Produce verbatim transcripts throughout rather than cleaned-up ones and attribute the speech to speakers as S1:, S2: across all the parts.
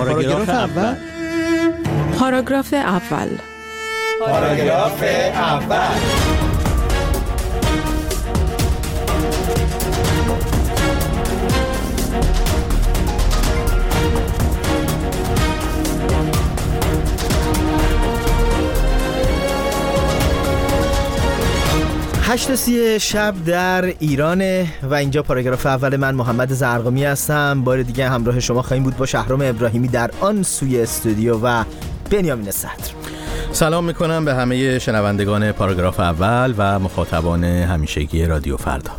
S1: پاراگراف اول.
S2: پاراگراف اول.
S3: پاراگراف اول.
S1: هشت سی شب در ایرانه و اینجا پاراگراف اول. من محمد زرقامی هستم. بار دیگه همراه شما خواهیم بود با شهرام ابراهیمی در آن سوی استودیو و بنیامین صدر.
S4: سلام میکنم به همه شنوندگان پاراگراف اول و مخاطبان همیشگی رادیو فردا.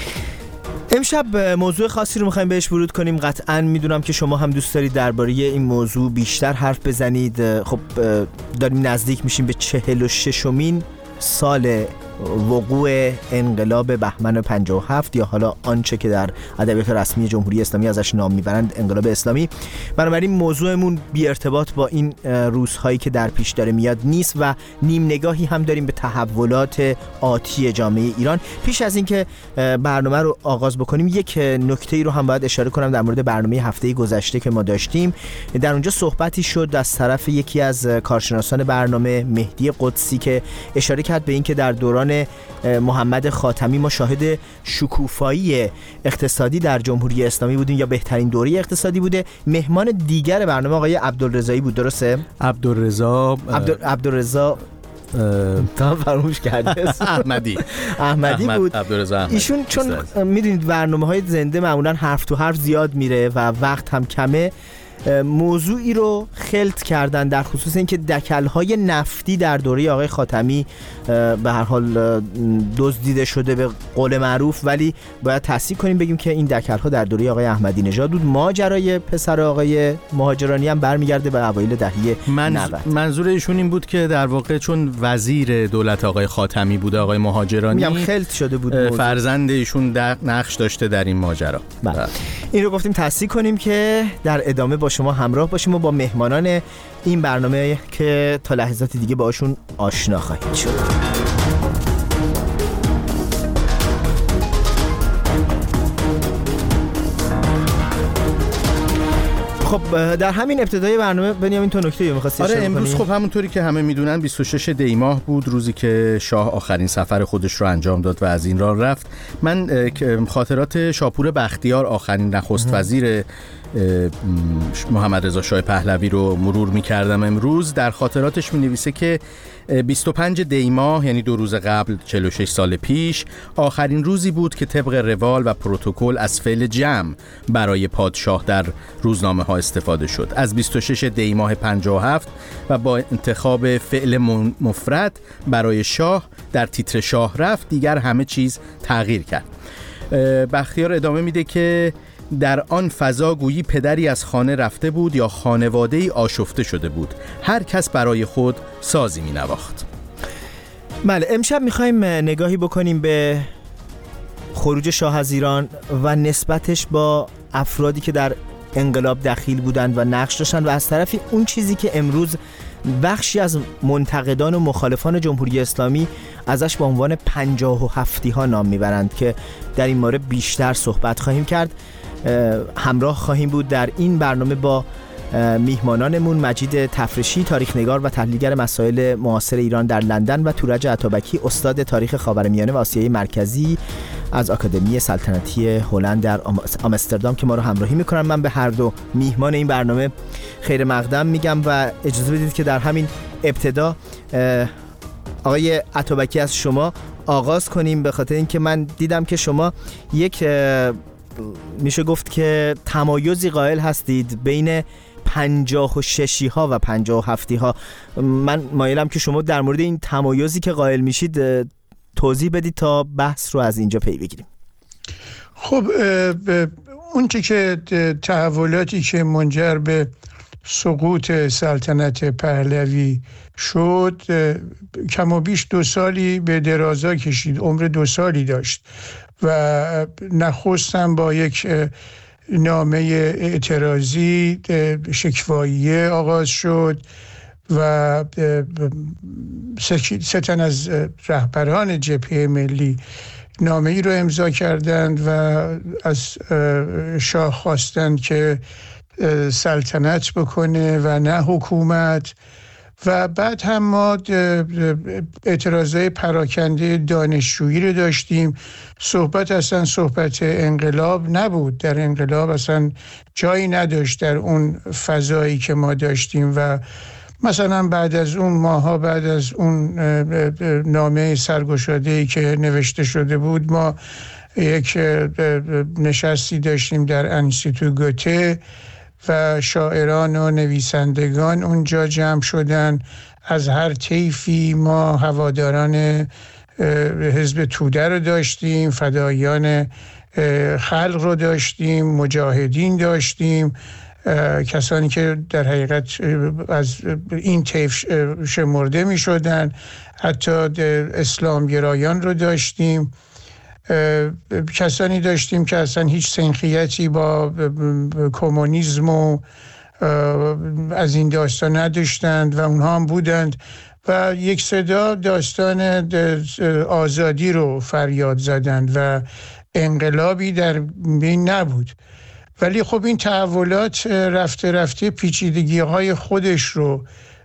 S1: امشب موضوع خاصی رو میخوایم بهش ورود کنیم. قطعاً میدونم که شما هم دوست دارید درباره این موضوع بیشتر حرف بزنید. خب داریم نزدیک میشیم به چهل و ششمین سال وقوع انقلاب بهمن پنجاه و هفت یا حالا آنچه که در ادبیات رسمی جمهوری اسلامی ازش نام میبرند انقلاب اسلامی. بنابراین موضوعمون بی ارتباط با این روزهایی که در پیش داره میاد نیست و نیم نگاهی هم داریم به تحولات آتی جامعه ایران. پیش از اینکه برنامه رو آغاز بکنیم یک نکته‌ای رو هم باید اشاره کنم در مورد برنامه هفته گذشته که ما داشتیم. در اونجا صحبتی شد از طرف یکی از کارشناسان برنامه مهدی قدسی که اشاره کرد به اینکه در دوران محمد خاتمی ما شاهد شکوفایی اقتصادی در جمهوری اسلامی بودیم یا بهترین دوره اقتصادی بوده. مهمان دیگر برنامه آقای عبدالرضایی بود، درسته؟
S4: عبدالرضا
S1: عبدالرضا تا فراموش کرده
S4: احمدی
S1: احمدی بود. ایشون چون میدونید برنامه‌های زنده معمولا حرف تو حرف زیاد میره و وقت هم کمه، موضوعی رو خلط کردن در خصوص اینکه دکل‌های نفتی در دوره آقای خاتمی به هر حال دزدیده شده به قول معروف، ولی باید تصحیح کنیم بگیم که این دکل‌ها در دوره آقای احمدی نژاد بود. ماجرای پسر آقای مهاجرانی هم برمیگرده به اوایل دهه نود.
S4: منظور ایشون این بود که در واقع چون وزیر دولت آقای خاتمی بوده آقای مهاجرانی،
S1: میگم خلط شده بود،
S4: فرزند ایشون نقش داشته در این ماجرا.
S1: بله. این رو گفتیم تصحیح کنیم که در ادامه با شما همراه باشیم و با مهمانان این برنامه که تا لحظات دیگه باشون آشنا خواهید شد. خب در همین ابتدای برنامه بنیامین تو نکته می‌خواستی
S4: آره
S1: اشاره کنی؟
S4: امروز خب همونطوری که همه میدونن بیست و شش دی ماه بود، روزی که شاه آخرین سفر خودش رو انجام داد و از این راه رفت. من خاطرات شاپور بختیار آخرین نخست وزیر محمد رضا شاه پهلوی رو مرور می‌کردم امروز. در خاطراتش می‌نویسه که بیست و پنج دی ماه یعنی دو روز قبل چهل و شش سال پیش آخرین روزی بود که طبق روال و پروتکل از فعل جمع برای پادشاه در روزنامه ها استفاده شد. از بیست و شش دی ماه پنجاه و هفت و با انتخاب فعل مفرد برای شاه در تیتر شاه رفت دیگر همه چیز تغییر کرد. بختیار ادامه میده که در آن فضا گویی پدری از خانه رفته بود یا خانواده‌ای آشفته شده بود. هر کس برای خود سازی می نواخت.
S1: بله، امشب میخوایم نگاهی بکنیم به خروج شاه از ایران و نسبتش با افرادی که در انقلاب دخیل بودند و نقش داشتند و از طرفی اون چیزی که امروز بخشی از منتقدان و مخالفان جمهوری اسلامی ازش به عنوان پنجاه و هفتی ها نام میبرند که در این مورد بیشتر صحبت خواهیم کرد. همراه خواهیم بود در این برنامه با میهمانانمون مجید تفرشی، تاریخ نگار و تحلیلگر مسائل معاصر ایران در لندن و تورج عطابکی، استاد تاریخ خاورمیانه و آسیای مرکزی از آکادمی سلطنتی هلند در آمستردام که ما رو همراهی میکنن. من به هر دو میهمان این برنامه خیر مقدم میگم و اجازه بدید که در همین ابتدا آقای عطابکی از شما آغاز کنیم، به خاطر اینکه من دیدم که شما یک میشه گفت که تمایزی قائل هستید بین پنجاه و ششی ها و پنجاه و هفتی ها. من مایلم که شما در مورد این تمایزی که قائل میشید توضیح بدید تا بحث رو از اینجا پی بگیریم.
S5: خب اون چه که تحولاتی که منجر به سقوط سلطنت پهلوی شد کم و بیش دو سالی به درازا کشید، عمر دو سالی داشت و نخستم با یک نامه اعتراضی شکواییه آغاز شد و سه تن از رهبران جبهه ملی نامه ای رو امضا کردند و از شاه خواستند که سلطنت بکنه و نه حکومت. و بعد هم ما اعتراضای پراکنده دانشجویی رو داشتیم. صحبت اصلا صحبت انقلاب نبود، در انقلاب اصلا جایی نداشت در اون فضایی که ما داشتیم. و مثلا بعد از اون ماها، بعد از اون نامه سرگشاده‌ای که نوشته شده بود، ما یک نشستی داشتیم در انستیتو گوته و شاعران و نویسندگان اونجا جمع شدن از هر طیفی. ما هواداران حزب توده رو داشتیم، فدایان خلق رو داشتیم، مجاهدین داشتیم، کسانی که در حقیقت از این طیف شمرده می شدن، حتی اسلامگرایان رو داشتیم، کسانی داشتیم که اصلا هیچ سنخیتی با کمونیسم و از این داستان نداشتند و اونها هم بودند و یک صدا داستان آزادی رو فریاد زدند و انقلابی در بین نبود. ولی خب این تحولات رفته رفته پیچیدگی های خودش رو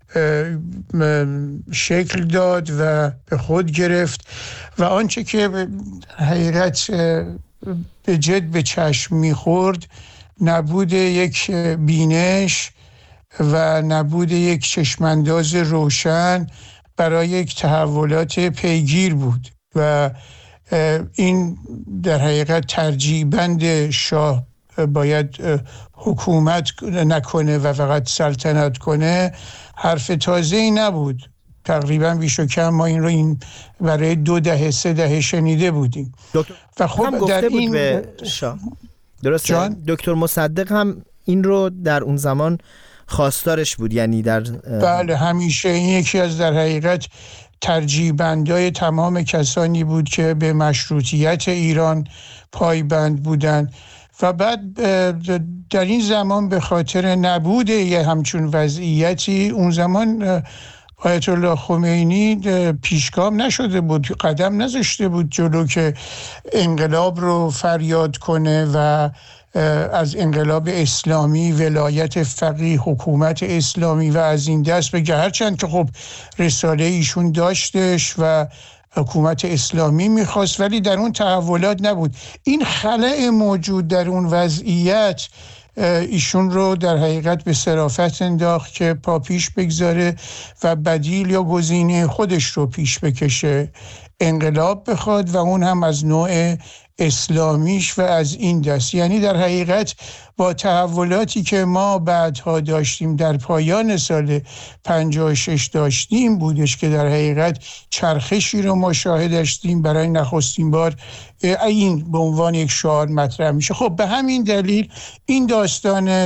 S5: شکل داد و به خود گرفت و آنچه که حقیقت به جد به چشم میخورد نبود یک بینش و نبود یک چشمانداز روشن برای یک تحولات پیگیر بود و این در حقیقت ترجیح بند شاه باید حکومت نکنه و فقط سلطنت کنه حرف تازه‌ای نبود. تقریبا بیش و کم ما این رو این برای دو دهه سه دهه شنیده بودیم.
S1: و خب در این به شاه درسته دکتر مصدق هم این رو در اون زمان خواستارش بود، یعنی در
S5: بله همیشه این یکی از در حقیقت ترجیح بندای تمام کسانی بود که به مشروطیت ایران پایبند بودند و بعد در این زمان به خاطر نبود یه همچون وضعیتی اون زمان آیت الله خمینی پیشگام نشده بود، قدم نذاشته بود جلو که انقلاب رو فریاد کنه و از انقلاب اسلامی، ولایت فقیه، حکومت اسلامی و از این دست بگه، هرچند که خب رساله ایشون داشتش و حکومت اسلامی میخواست ولی در اون تحولات نبود. این خلأ موجود در اون وضعیت ایشون رو در حقیقت به صرافت انداخت که پا پیش بگذاره و بدیل یا گزینه خودش رو پیش بکشه، انقلاب بخواد و اون هم از نوع اسلامیش و از این دست. یعنی در حقیقت با تحولاتی که ما بعدها داشتیم در پایان سال پنجاه و شش داشتیم بودش که در حقیقت چرخشی رو مشاهده داشتیم برای نخستین بار این به عنوان یک شعار مطرح میشه. خب به همین دلیل این داستان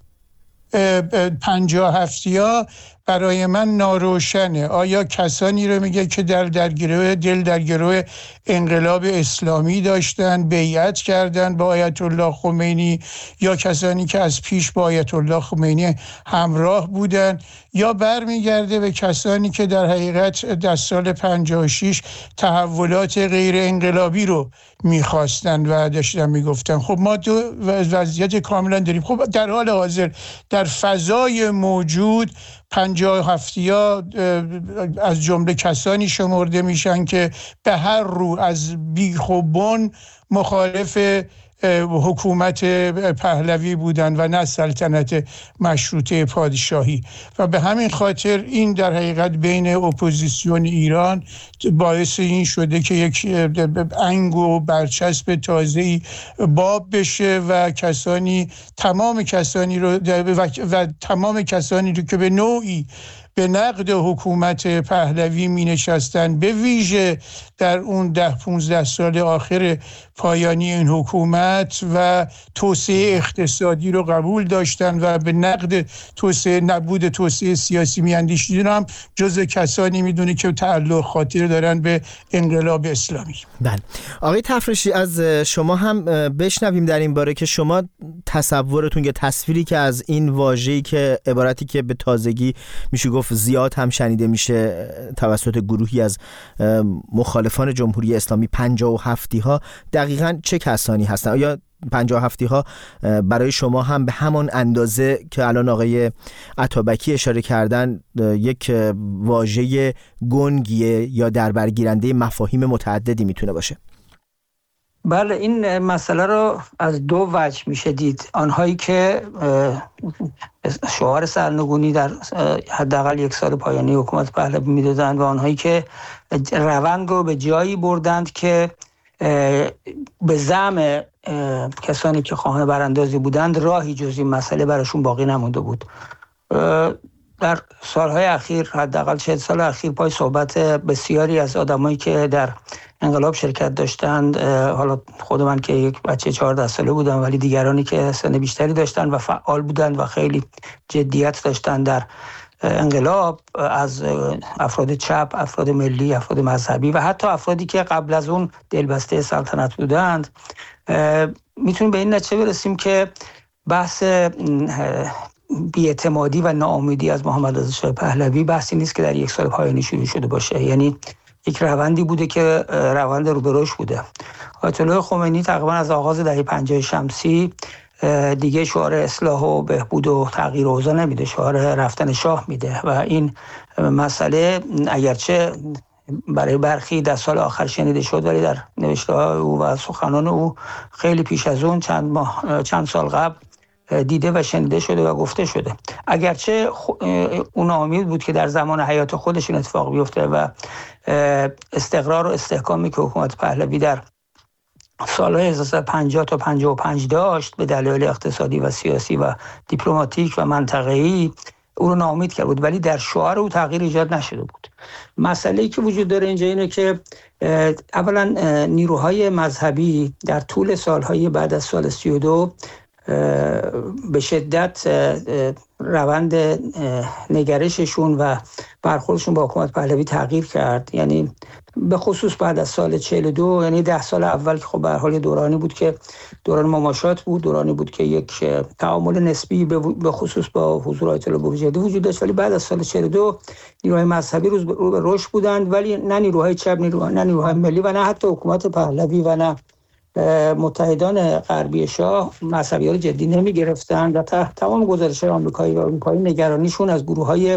S5: پنجاه هفتیا برای من ناروشنه. آیا کسانی رو میگه که در درگیره دل در گروه انقلاب اسلامی داشتن، بیعت کردن با آیت الله خمینی، یا کسانی که از پیش با آیت الله خمینی همراه بودن، یا برمیگرده به کسانی که در حقیقت در سال پنجاه و شش تحولات غیر انقلابی رو میخواستن و داشتن میگفتن. خب ما دو وضعیت کاملا داریم. خب در حال حاضر در فضای موجود پنجاه هفتیا از جمله کسانی شمرده میشن که به هر رو از بیخ و بن مخالف حکومت پهلوی بودن و نه سلطنت مشروطه پادشاهی و به همین خاطر این در حقیقت بین اپوزیسیون ایران باعث این شده که یک انگ و برچسب تازه‌ای باب بشه و کسانی تمام کسانی رو و, و تمام کسانی رو که به نوعی به نقد حکومت پهلوی می نشستن، به ویژه در اون ده پونزده سال آخر پایانی این حکومت و توسعه اقتصادی رو قبول داشتن و به نقد توسعه نبود توسعه سیاسی می اندیشیدن، هم جز کسانی می دونه که تعلق خاطر دارن به انقلاب اسلامی.
S1: بله آقای تفرشی، از شما هم بشنویم در این باره که شما تصورتون یا تصویری که از این واژه‌ای که عبارتی که به تازگی میشه گفت زیاد هم شنیده میشه توسط گروهی از مخالفان جمهوری اسلامی، پنجاه و هفتی ها، دقیقاً چه کسانی هستن؟ آیا پنجاه هفتی ها برای شما هم به همان اندازه که الان آقای عطابکی اشاره کردن یک واژه گنگیه یا در برگیرنده مفاهیم متعددی میتونه باشه؟
S6: بله، این مسئله رو از دو وجه میشه دید. آنهایی که شعار سرنگونی در حداقل یک سال پایانی حکومت پهلوی میدادند و آنهایی که روند رو به جایی بردند که به زعم کسانی که خواهان براندازی بودند راهی جز این مسئله براشون باقی نمونده بود. در سالهای اخیر، حداقل چهل سال اخیر، پای صحبت بسیاری از آدمایی که در انقلاب شرکت داشتند، حالا خود من که یک بچه چهارده ساله بودم ولی دیگرانی که سن بیشتری داشتند و فعال بودند و خیلی جدیت داشتند در انقلاب، از افراد چپ، افراد ملی، افراد مذهبی و حتی افرادی که قبل از اون دلبسته سلطنت بودند، میتونیم به این نتیجه برسیم که بحث بی‌اعتمادی و ناامیدی از محمد رضا شاه پهلوی بحثی نیست که در یک سال پایانی شروع شده باشه. یعنی یک روندی بوده که روند رو به رشد بوده. آیت الله خمینی تقریبا از آغاز دهه پنجاه شمسی دیگه شعار اصلاح و بهبود و تغییر اوضاع نمیده، شعار رفتن شاه میده و این مسئله اگرچه برای برخی در سال آخر شنیده شد ولی در نوشته‌های او و سخنان او خیلی پیش از اون چند ماه چند سال قبل دیده و شنیده شده و گفته شده. اگرچه اون امید بود که در زمان حیات خودشون اتفاق بیفته و استقرار و استحکامی که حکومت پهلوی در سالهای هزار و سیصد و پنجاه تا پنجاه و پنج داشت به دلایل اقتصادی و سیاسی و دیپلماتیک و منطقه‌ای او رو ناامید کرد بود، ولی در شعار او تغییر ایجاد نشده بود. مسئله‌ای که وجود داره اینجا اینه که اولا نیروهای مذهبی در طول سالهای بعد از سال سی و دو به شدت روند نگرششون و برخوردشون با حکومت پهلوی تغییر کرد. یعنی به خصوص بعد از سال چهل و دو، یعنی ده سال اول که خب به هر حال دورانی بود که دوران مماشات بود، دورانی بود که یک تعامل نسبی به خصوص با حضور آیت الله بوجردی وجود داشت، ولی بعد از سال چهل و دو نیروهای مذهبی رو به رشد بودند، ولی نه نیروهای چپ، نه نیروهای ملی و نه حتی حکومت پهلوی و نه متحدان غربی شاه مذهبی‌ها رو جدی نمی گرفتن و تمام گزارش‌های آمریکایی و اروپایی نگرانیشون از گروه‌های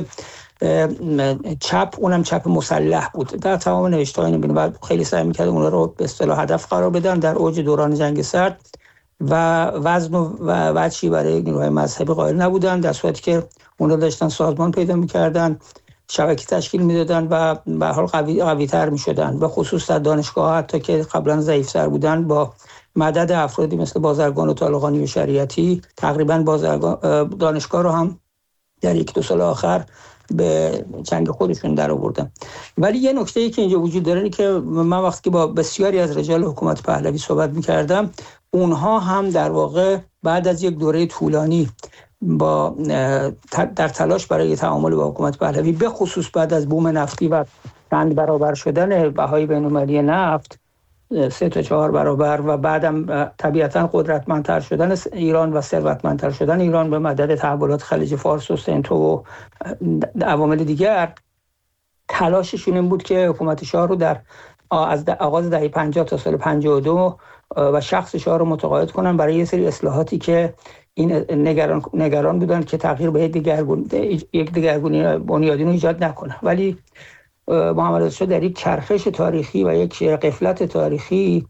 S6: چپ، اونم چپ مسلح بود. در تمام نوشته‌های می‌بینیم و خیلی سعی می‌کردن اونها رو به اصطلاح هدف قرار بدن در اوج دوران جنگ سرد و وزن و وجهی برای نیروهای مذهبی قائل نبودن، در صورتی که اونها داشتن سازمان پیدا می‌کردن، شبکه تشکیل میدادن و به حال قوی قوی‌تر میشدن، به خصوص در دانشگاه حتی که قبلا ضعیف‌تر بودن با مدد افرادی مثل بازرگان و طالقانی و شریعتی تقریبا بازرگان دانشگاه رو هم در یک دو سال آخر به چنگ خودشون در آوردن. ولی یه نکته‌ای که اینجا وجود داره اینه که من وقتی که با بسیاری از رجال حکومت پهلوی صحبت می‌کردم، اونها هم در واقع بعد از یک دوره طولانی با در تلاش برای تعامل با حکومت پهلوی، به خصوص بعد از بوم نفتی و چند برابر شدن بهای بین‌المللی نفت، سه تا چهار برابر، و بعدم طبیعتاً قدرتمندتر شدن ایران و ثروتمندتر شدن ایران به مدد تحولات خلیج فارس و سنتو و عوامل دیگر، تلاششون این بود که حکومت شاه رو در از آغاز دهه پنجاه تا سال پنجاه و دو و شخص شاه رو متقاعد کنن برای یه سری اصلاحاتی که این نگران نگران بودن که تغییر به دگرگون یک دگرگونی بنیادین رو ایجاد نکنه. ولی محمد رضا شاه در یک چرخش تاریخی و یک غفلت تاریخی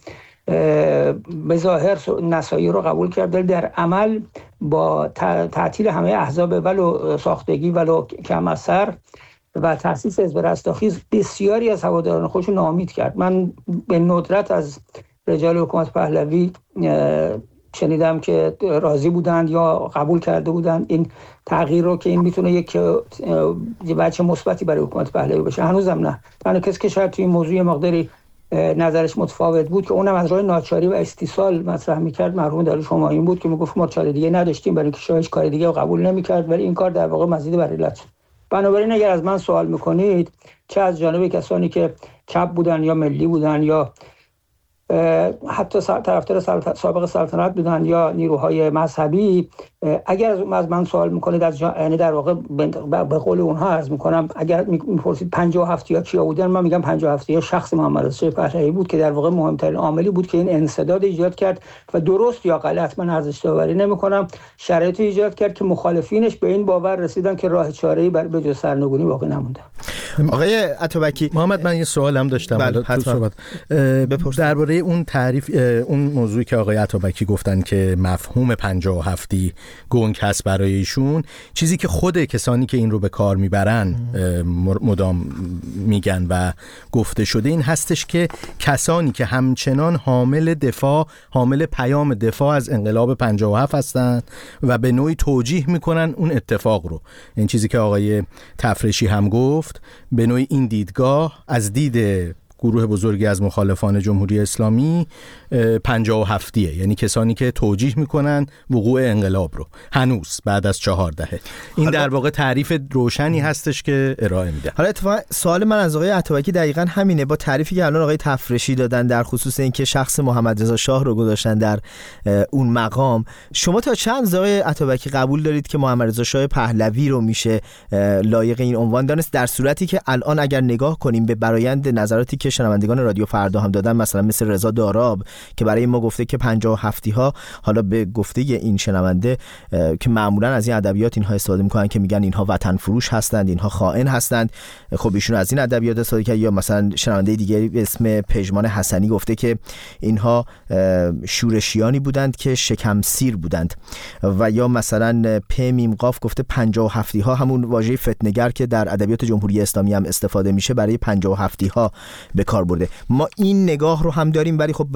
S6: به ظاهر نصایح رو قبول کرد، ولی در عمل با تعطیل همه احزاب ولو ساختگی ولو کم اثر و تأسیس حزب رستاخیز بسیاری از هواداران خودش رو ناامید کرد. من به ندرت از رجال حکومت پهلوی شنیدم که راضی بودند یا قبول کرده بودند این تغییر رو که این میتونه یک بچه مثبتی برای حکومت پهلوی باشه. هنوزم نه. تنها کسی که شاید توی این موضوع مقداری نظرش متفاوت بود که اونم از راه ناچاری و استیصال مطرح میکرد مرحوم داریوش همایون بود که میگفت ما چاره دیگه نداشتیم برای اینکه شاهش کار دیگه رو قبول نمیکرد، ولی این کار در واقع مزید بر علت شد. بنابراین اگر از من سوال میکنید، چه از جانب کسانی که چپ بودن یا ملی بودن یا حتی طرفدار سابق سلطنت بودن یا نیروهای مذهبی، اگر از من سوال میکنید از جا... یعنی در واقع به قول اونها عرض میکنم، اگر میپرسید پنجاه و هفت یا کیا بودن، من میگم پنجاه و هفت یا شخص محمد رضا شاه پهلوی بود که در واقع مهمترین عاملی بود که این انسداد ایجاد کرد و درست یا غلط من ارزش داوری نمیکنم، شرایط ایجاد کرد که مخالفینش به این باور رسیدن که راه چاره‌ای بر به جز سرنگونی باقی نمونده.
S1: آقای عطابکی،
S4: محمد من یه سوالم داشتم.
S1: بله
S4: تو صحبت درباره اون تعریف، اون موضوعی که آقای عطابکی گفتن که مفهوم پنجاه و هفتی گنگ هست برای ایشون، چیزی که خود کسانی که این رو به کار میبرن مدام میگن و گفته شده این هستش که کسانی که همچنان حامل دفاع حامل پیام دفاع از انقلاب پنجاه و هفت هستن و به نوعی توجیه میکنن اون اتفاق رو. این چیزی که آقای تفرشی هم گفت، به نوعی این دیدگاه از دید گروه بزرگی از مخالفان جمهوری اسلامی پنجاه و هفتیه، یعنی کسانی که توجیه میکنن وقوع انقلاب رو هنوز بعد از چهار دهه. این در واقع تعریف روشنی هستش که ارائه میده.
S1: حالا اتفاقا سوال من از آقای عطابکی دقیقاً همینه، با تعریفی که الان آقای تفرشی دادن در خصوص اینکه شخص محمد رضا شاه رو گذاشتن در اون مقام، شما تا چند آقای عطابکی قبول دارید که محمد رضا شاه پهلوی رو میشه لایق این عنوان دانست، در صورتی که الان اگر نگاه کنیم به برآیند نظراتی که شنوندگان رادیو فردا هم دادن، مثلا مثل رضا داراب که برای ما گفته که پنجاه و هفتی ها، حالا به گفته این شنونده که معمولا از این ادبیات اینها استفاده میکنن که میگن اینها وطن فروش هستند، اینها خائن هستند، خب ایشون از این ادبیات استفاده کرد. یا مثلا شنونده دیگری به اسم پژمان حسنی گفته که اینها شورشیانی بودند که شکم سیر بودند. و یا مثلا پ میم قاف گفته پنجاه و هفتی ها همون واژه فتنه‌گر که در ادبیات جمهوری اسلامی هم استفاده میشه برای پنجاه و هفتی ها به کار برده. ما این نگاه رو هم داریم، ولی خب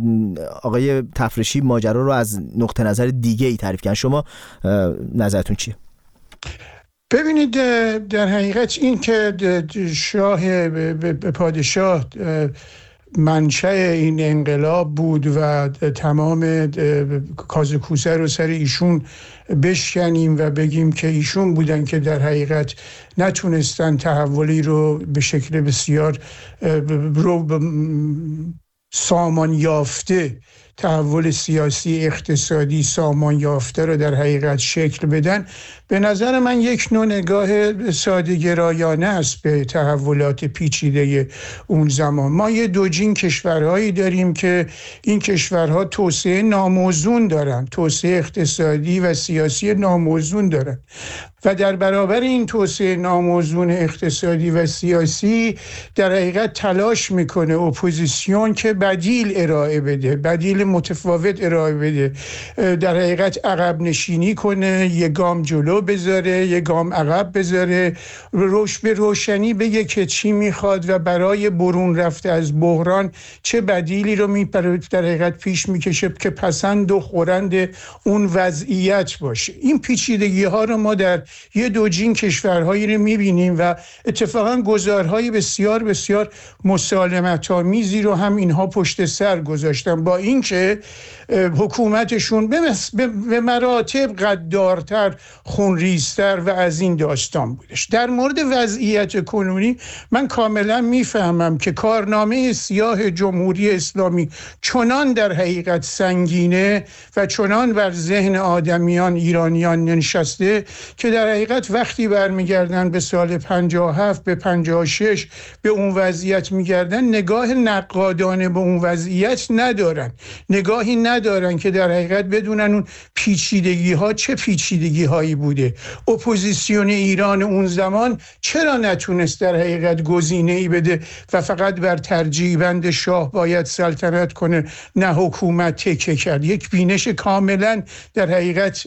S1: آقای تفرشی ماجرا رو از نقطه نظر دیگه ای تعریف کردن. شما نظرتون چیه؟
S5: ببینید، در حقیقت این که شاه به پادشاه منشأ این انقلاب بود و تمام کاز کوسه رو سر ایشون بشکنیم و بگیم که ایشون بودن که در حقیقت نتونستن تحولی رو به شکل بسیار رو سامان یافته، تحول سیاسی اقتصادی سامان یافته رو در حقیقت شکل بدن، به نظر من یک نوع نگاه ساده‌گرایانه است به تحولات پیچیده اون زمان. ما یه دوجین کشورهایی داریم که این کشورها توسعه ناموزون دارن، توسعه اقتصادی و سیاسی ناموزون دارن و در برابر این توسعه ناموزون اقتصادی و سیاسی در حقیقت تلاش میکنه اپوزیسیون که بدیل ارائه بده، بدیل متفاوت ارائه بده، در حقیقت عقب نشینی کنه، یه گام جلو بذاره، یه گام عقب بذاره، روش به روشنی بگه که چی میخواد و برای برون رفته از بحران چه بدیلی رو میپره در حقیقت پیش میکشه که پسند و خورند اون وضعیت باشه. این پیچیدگی ها رو ما در یه دوجین کشورهایی رو میبینیم و اتفاقا گزارهای بسیار بسیار مسالمت‌آمیزی رو هم اینها پشت سر گذاشتن، با اینکه حکومتشون به مراتب غدارتر، خونریزتر و از این داستان بودش. در مورد وضعیت کنونی من کاملا میفهمم که کارنامه سیاه جمهوری اسلامی چنان در حقیقت سنگینه و چنان بر ذهن آدمیان ایرانیان نشسته که در حقیقت وقتی برمیگردن به سال پنجاه و هفت به پنجاه و شش به اون وضعیت میگردن، نگاه نقادانه به اون وضعیت ندارن، نگاهی ندارن که در حقیقت بدونن اون پیچیدگی ها چه پیچیدگی هایی بوده. اپوزیسیون ایران اون زمان چرا نتونست در حقیقت گزینه ای بده و فقط بر ترجیح بند شاه باید سلطنت کنه نه حکومت تکه کرد؟ یک بینش کاملا در حقیقت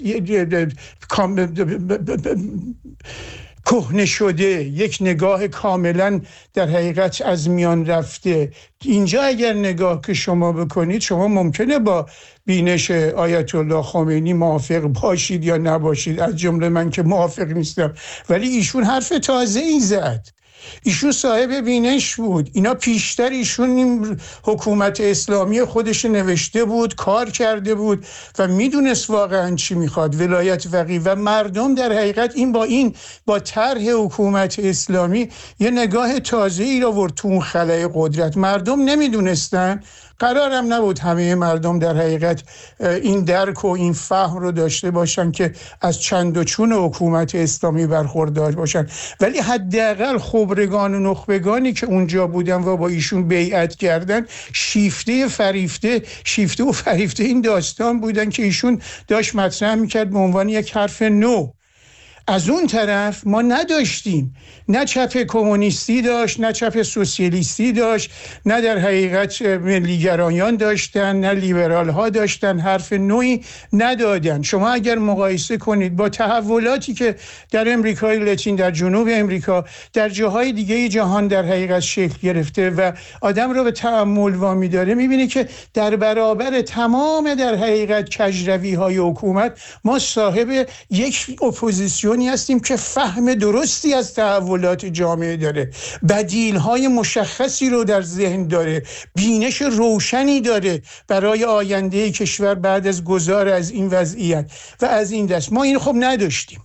S5: کهنه شده، یک نگاه کاملا در حقیقت از میان رفته. اینجا اگر نگاه که شما بکنید، شما ممکنه با بینش آیت الله خمینی موافق باشید یا نباشید، از جمله من که موافق نیستم، ولی ایشون حرف تازه ای زد. ایشون صاحب بینش بود. اینا پیشتر ایشون این حکومت اسلامی خودش نوشته بود، کار کرده بود و میدونست واقعا چی میخواد، ولایت فقیه. و مردم در حقیقت این با این با طرح حکومت اسلامی یه نگاه تازه‌ای رو آورد تو اون خلأ قدرت. مردم نمیدونستن، قرارم نبود همه مردم در حقیقت این درک و این فهم رو داشته باشن که از چند و چون حکومت اسلامی برخوردار باشن، ولی حداقل خبرگان و نخبگانی که اونجا بودن و با ایشون بیعت کردن شیفته فریفته شیفته و فریفته این داستان بودن که ایشون داشت مطرح میکرد به عنوان یک حرف نو. از اون طرف ما نداشتیم، نه چپ کمونیستی داشت، نه چپ سوسیالیستی داشت، نه در حقیقت ملیگرایان داشتن، نه لیبرال ها داشتن، حرف نوعی ندادن. شما اگر مقایسه کنید با تحولاتی که در امریکای لاتین، در جنوب امریکا، در جاهای دیگه جهان در حقیقت شکل گرفته و آدم رو به تأمل وامی داره، میبینه که در برابر تمام در حقیقت کجروی های حکومت ما صاحب یک اپوزیسیون هستیم که فهم درستی از تحولات جامعه داره، بدیل‌های مشخصی رو در ذهن داره، بینش روشنی داره برای آینده کشور بعد از گذار از این وضعیت و از این دست. ما اینو خب نداشتیم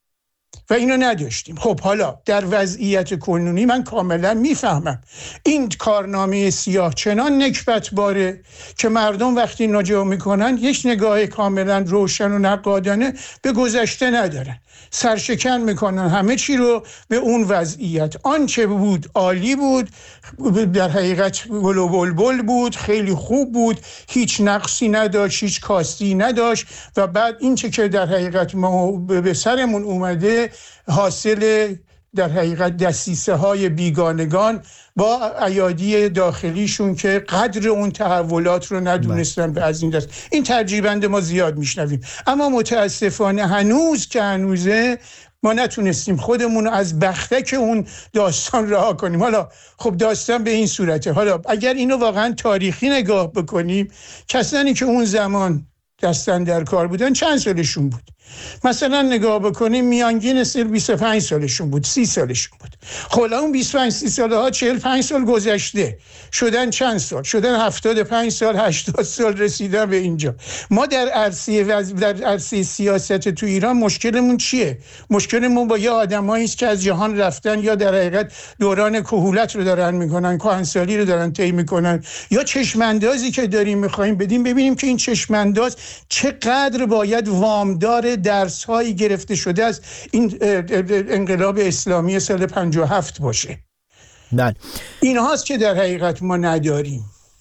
S5: و اینو نداشتیم. خب حالا در وضعیت کنونی من کاملا میفهمم این کارنامه سیاه چنان نکبت باره که مردم وقتی نجا میکنن یک نگاه کاملا روشن و نقادانه به گذشته ندارن، سرشکن میکنن همه چی رو به اون وضعیت. آنچه بود عالی بود، در حقیقت گل و بلبل بود، خیلی خوب بود، هیچ نقصی نداشت، هیچ کاستی نداشت. و بعد این چه که در حقیقت ما به سرمون اومده حاصل در حقیقت دسیسه های بیگانگان با ایادی داخلیشون که قدر اون تحولات رو ندونستن به از این دست. این ترجیبند ما زیاد میشنویم، اما متاسفانه هنوز که هنوزه ما نتونستیم خودمون از بختک اون داستان رها کنیم. حالا خب داستان به این صورته. حالا اگر اینو واقعا تاریخی نگاه بکنیم، کسانی که اون زمان دستن در کار بودن چند سالشون بود؟ مثلا نگاه بکنیم میانگین سال بیست و پنج سالشون بود، سی سالشون بود. خب اون بیست و پنج سی ساله ها چهل و پنج سال گذشته، شدن چند سال؟ شدن هفتاد و پنج سال، هشتاد سال، رسیدن به اینجا. ما در عرصه وز... در عرصه سیاست تو ایران مشکلمون چیه؟ مشکلمون با یه آدمایی است که از جهان رفتن یا در حقیقت دوران کهولت رو دارن میکنن، کهنسالی رو دارن طی میکنن، یا چشماندازی که داریم میخوایم بدیم ببینیم که این چشمانداز چقدر باید وامدار درس هایی گرفته شده از این انقلاب اسلامی سال پنجاه و هفت باشه.
S1: بله.
S5: این هاست که در حقیقت ما نداریم.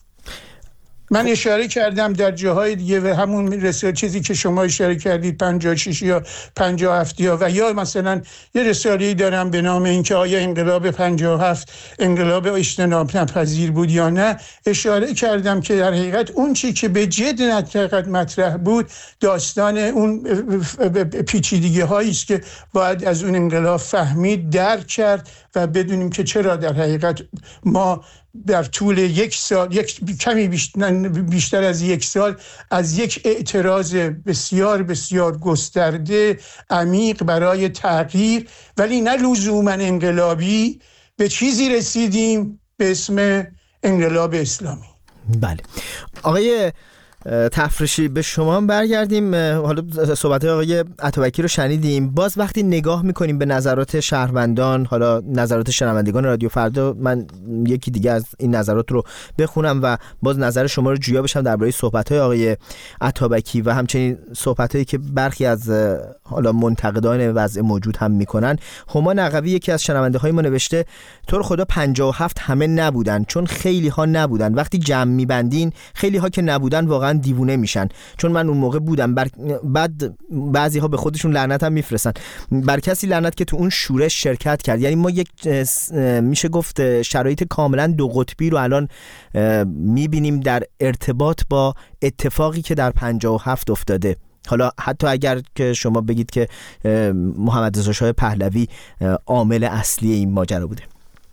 S5: من اشاره کردم در جاهای دیگه و همون رساله چیزی که شما اشاره کردید پنجاه و شش یا پنجاه و هفت یا و یا مثلا یه رساله‌ای دارم به نام اینکه آیا انقلاب پنجاه و هفت انقلاب اجتناب ناپذیر بود یا نه. اشاره کردم که در حقیقت اون چی که به جد نتقد مطرح بود داستان اون پیچیدگی هایی است که باید از اون انقلاب فهمید، درک کرد و بدونیم که چرا در حقیقت ما در طول یک سال، یک کمی بیشتر, بیشتر از یک سال از یک اعتراض بسیار بسیار گسترده عمیق برای تغییر ولی نه لزوما انقلابی به چیزی رسیدیم به اسم انقلاب اسلامی.
S1: بله آقای تفرشی به شما برگردیم. حالا صحبت آقای عطابکی رو شنیدیم. باز وقتی نگاه میکنیم به نظرات شهروندان، حالا نظرات شنوندگان رادیو فردا، من یکی دیگه از این نظرات رو بخونم و باز نظر شما رو جویا بشم درباره صحبت‌های آقای عطابکی و همچنین صحبت‌هایی که برخی از حالا منتقدان وضع موجود هم میکنن. هما نقوی یکی از شنونده‌های ما نوشته تو رو خدا پنجاه و هفت همه نبودن، چون خیلی ها نبودن. وقتی جمع می‌بندین خیلی ها که نبودن واقعا دیوونه میشن، چون من اون موقع بودم. بر... بعد بعضی ها به خودشون لعنت هم میفرستن، بر کسی لعنت که تو اون شورش شرکت کرد. یعنی ما یک میشه گفت شرایط کاملا دو قطبی رو الان میبینیم در ارتباط با اتفاقی که در پنجاه و هفت افتاده. حالا حتی اگر که شما بگید که محمد رضا شاه پهلوی عامل اصلی این ماجرا بوده.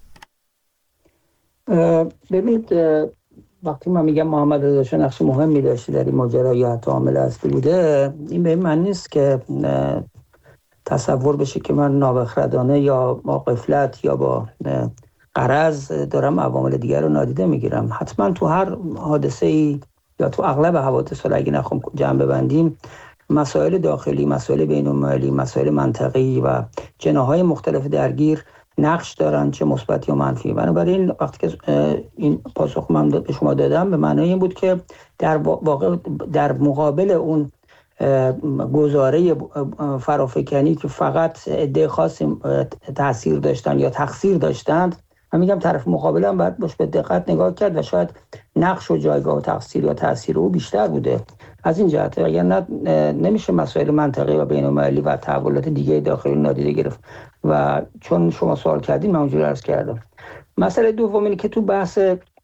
S6: ببینید وقتی من میگم محمد رضا شاه نقش مهمی داشته در این ماجرا یا حتی عامل اصلی بوده، این به این معنی نیست که تصور بشه که من نابخردانه یا با غفلت یا با غرض دارم عوامل دیگر رو نادیده میگیرم. حتما تو هر حادثه‌ای یا تو اغلب حوادث رو اگه نخوام جمع ببندیم، مسائل داخلی، مسائل بین‌المللی، مسائل منطقی و جناح‌های مختلف درگیر نقش دارن، چه مثبت یا منفی. بنابراین وقتی که این پاسخ من به شما دادم به معنای این بود که در واقع در مقابل اون گزاره فرافکنی که فقط عده خاصی تاثیر داشتن یا تقصیر داشتند، من میگم طرف مقابل هم باید باش به دقت نگاه کرد و شاید نقش و جایگاه و تقصیر یا تاثیر او بیشتر بوده. از این جهت اگر نه نمیشه مسائل منطقی و بین‌المللی و تحولات دیگه داخلی نادیده گرفت و چون شما سوال کردین من اونجوری عرض کردم. مسئله دوم اینه که تو بحث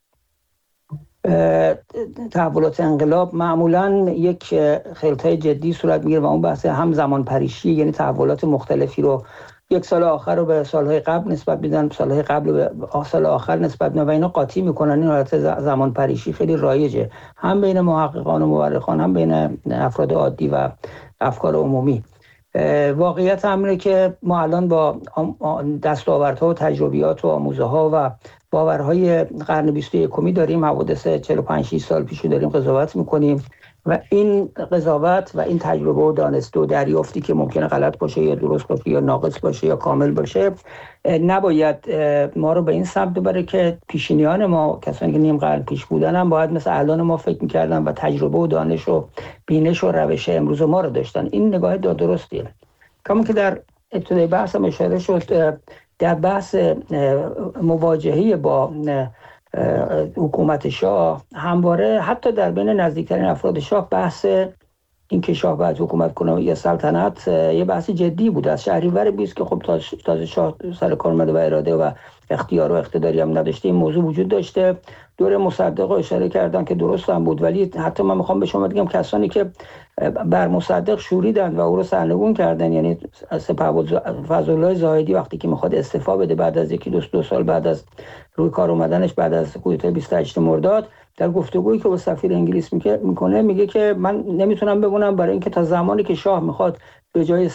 S6: تحولات انقلاب معمولا یک خلطای جدی صورت میگیره و اون بحث هم زمان پریشی، یعنی تحولات مختلفی رو یک سال آخر رو به سالهای قبل نسبت میدن، سالهای قبل به سال آخر نسبت میدن و اینا قاطی میکنن. این حالت زمان پریشی خیلی رایجه، هم بین محققان و مورخان، هم بین افراد عادی و افکار عمومی. واقعیت همینه که ما الان با دستاوردها و تجربیات و آموزه‌ها و باورهای قرن بیست و یکم داریم حوادث چهل و پنج شصت سال پیش داریم قضاوت میکنیم و این قضاوت و این تجربه و دانسته و دریافتی که ممکنه غلط باشه یا درست باشه یا ناقص باشه یا کامل باشه نباید ما رو به این سمت ببره که پیشینیان ما، کسانی که نیم قرن پیش بودن، هم باید مثل الان ما فکر میکردن و تجربه و دانش و بینش و روش امروز ما رو داشتن. این نگاه درستیه. کما که در ابتدای بحث هم اشاره شد، در بحث مواجهه با حکومت شاه همواره حتی در بین نزدیکترین افراد شاه بحث این که شاه باید حکومت کنه یا سلطنت یه بحث جدی بود. از شهریور بیست که خب تازه شاه سر کار اومده و اراده و اختیار و اقتداری هم نداشته، این موضوع وجود داشته. دوره مصدق اشاره کردن که درست هم بود، ولی حتی من میخوام به شما بگم کسانی که بر مصدق شوریدن و او رو سرنگون کردن، یعنی سپهبد فضلالله زاهدی وقتی که میخواد استعفا بده بعد از یکی دو, دو سال بعد از روی کار اومدنش بعد از کودتای بیست و هشت مرداد، در گفتگویی که با سفیر انگلیس میکنه میگه که من نمیتونم بمونم برای اینکه تا زمانی که شاه میخواد به جای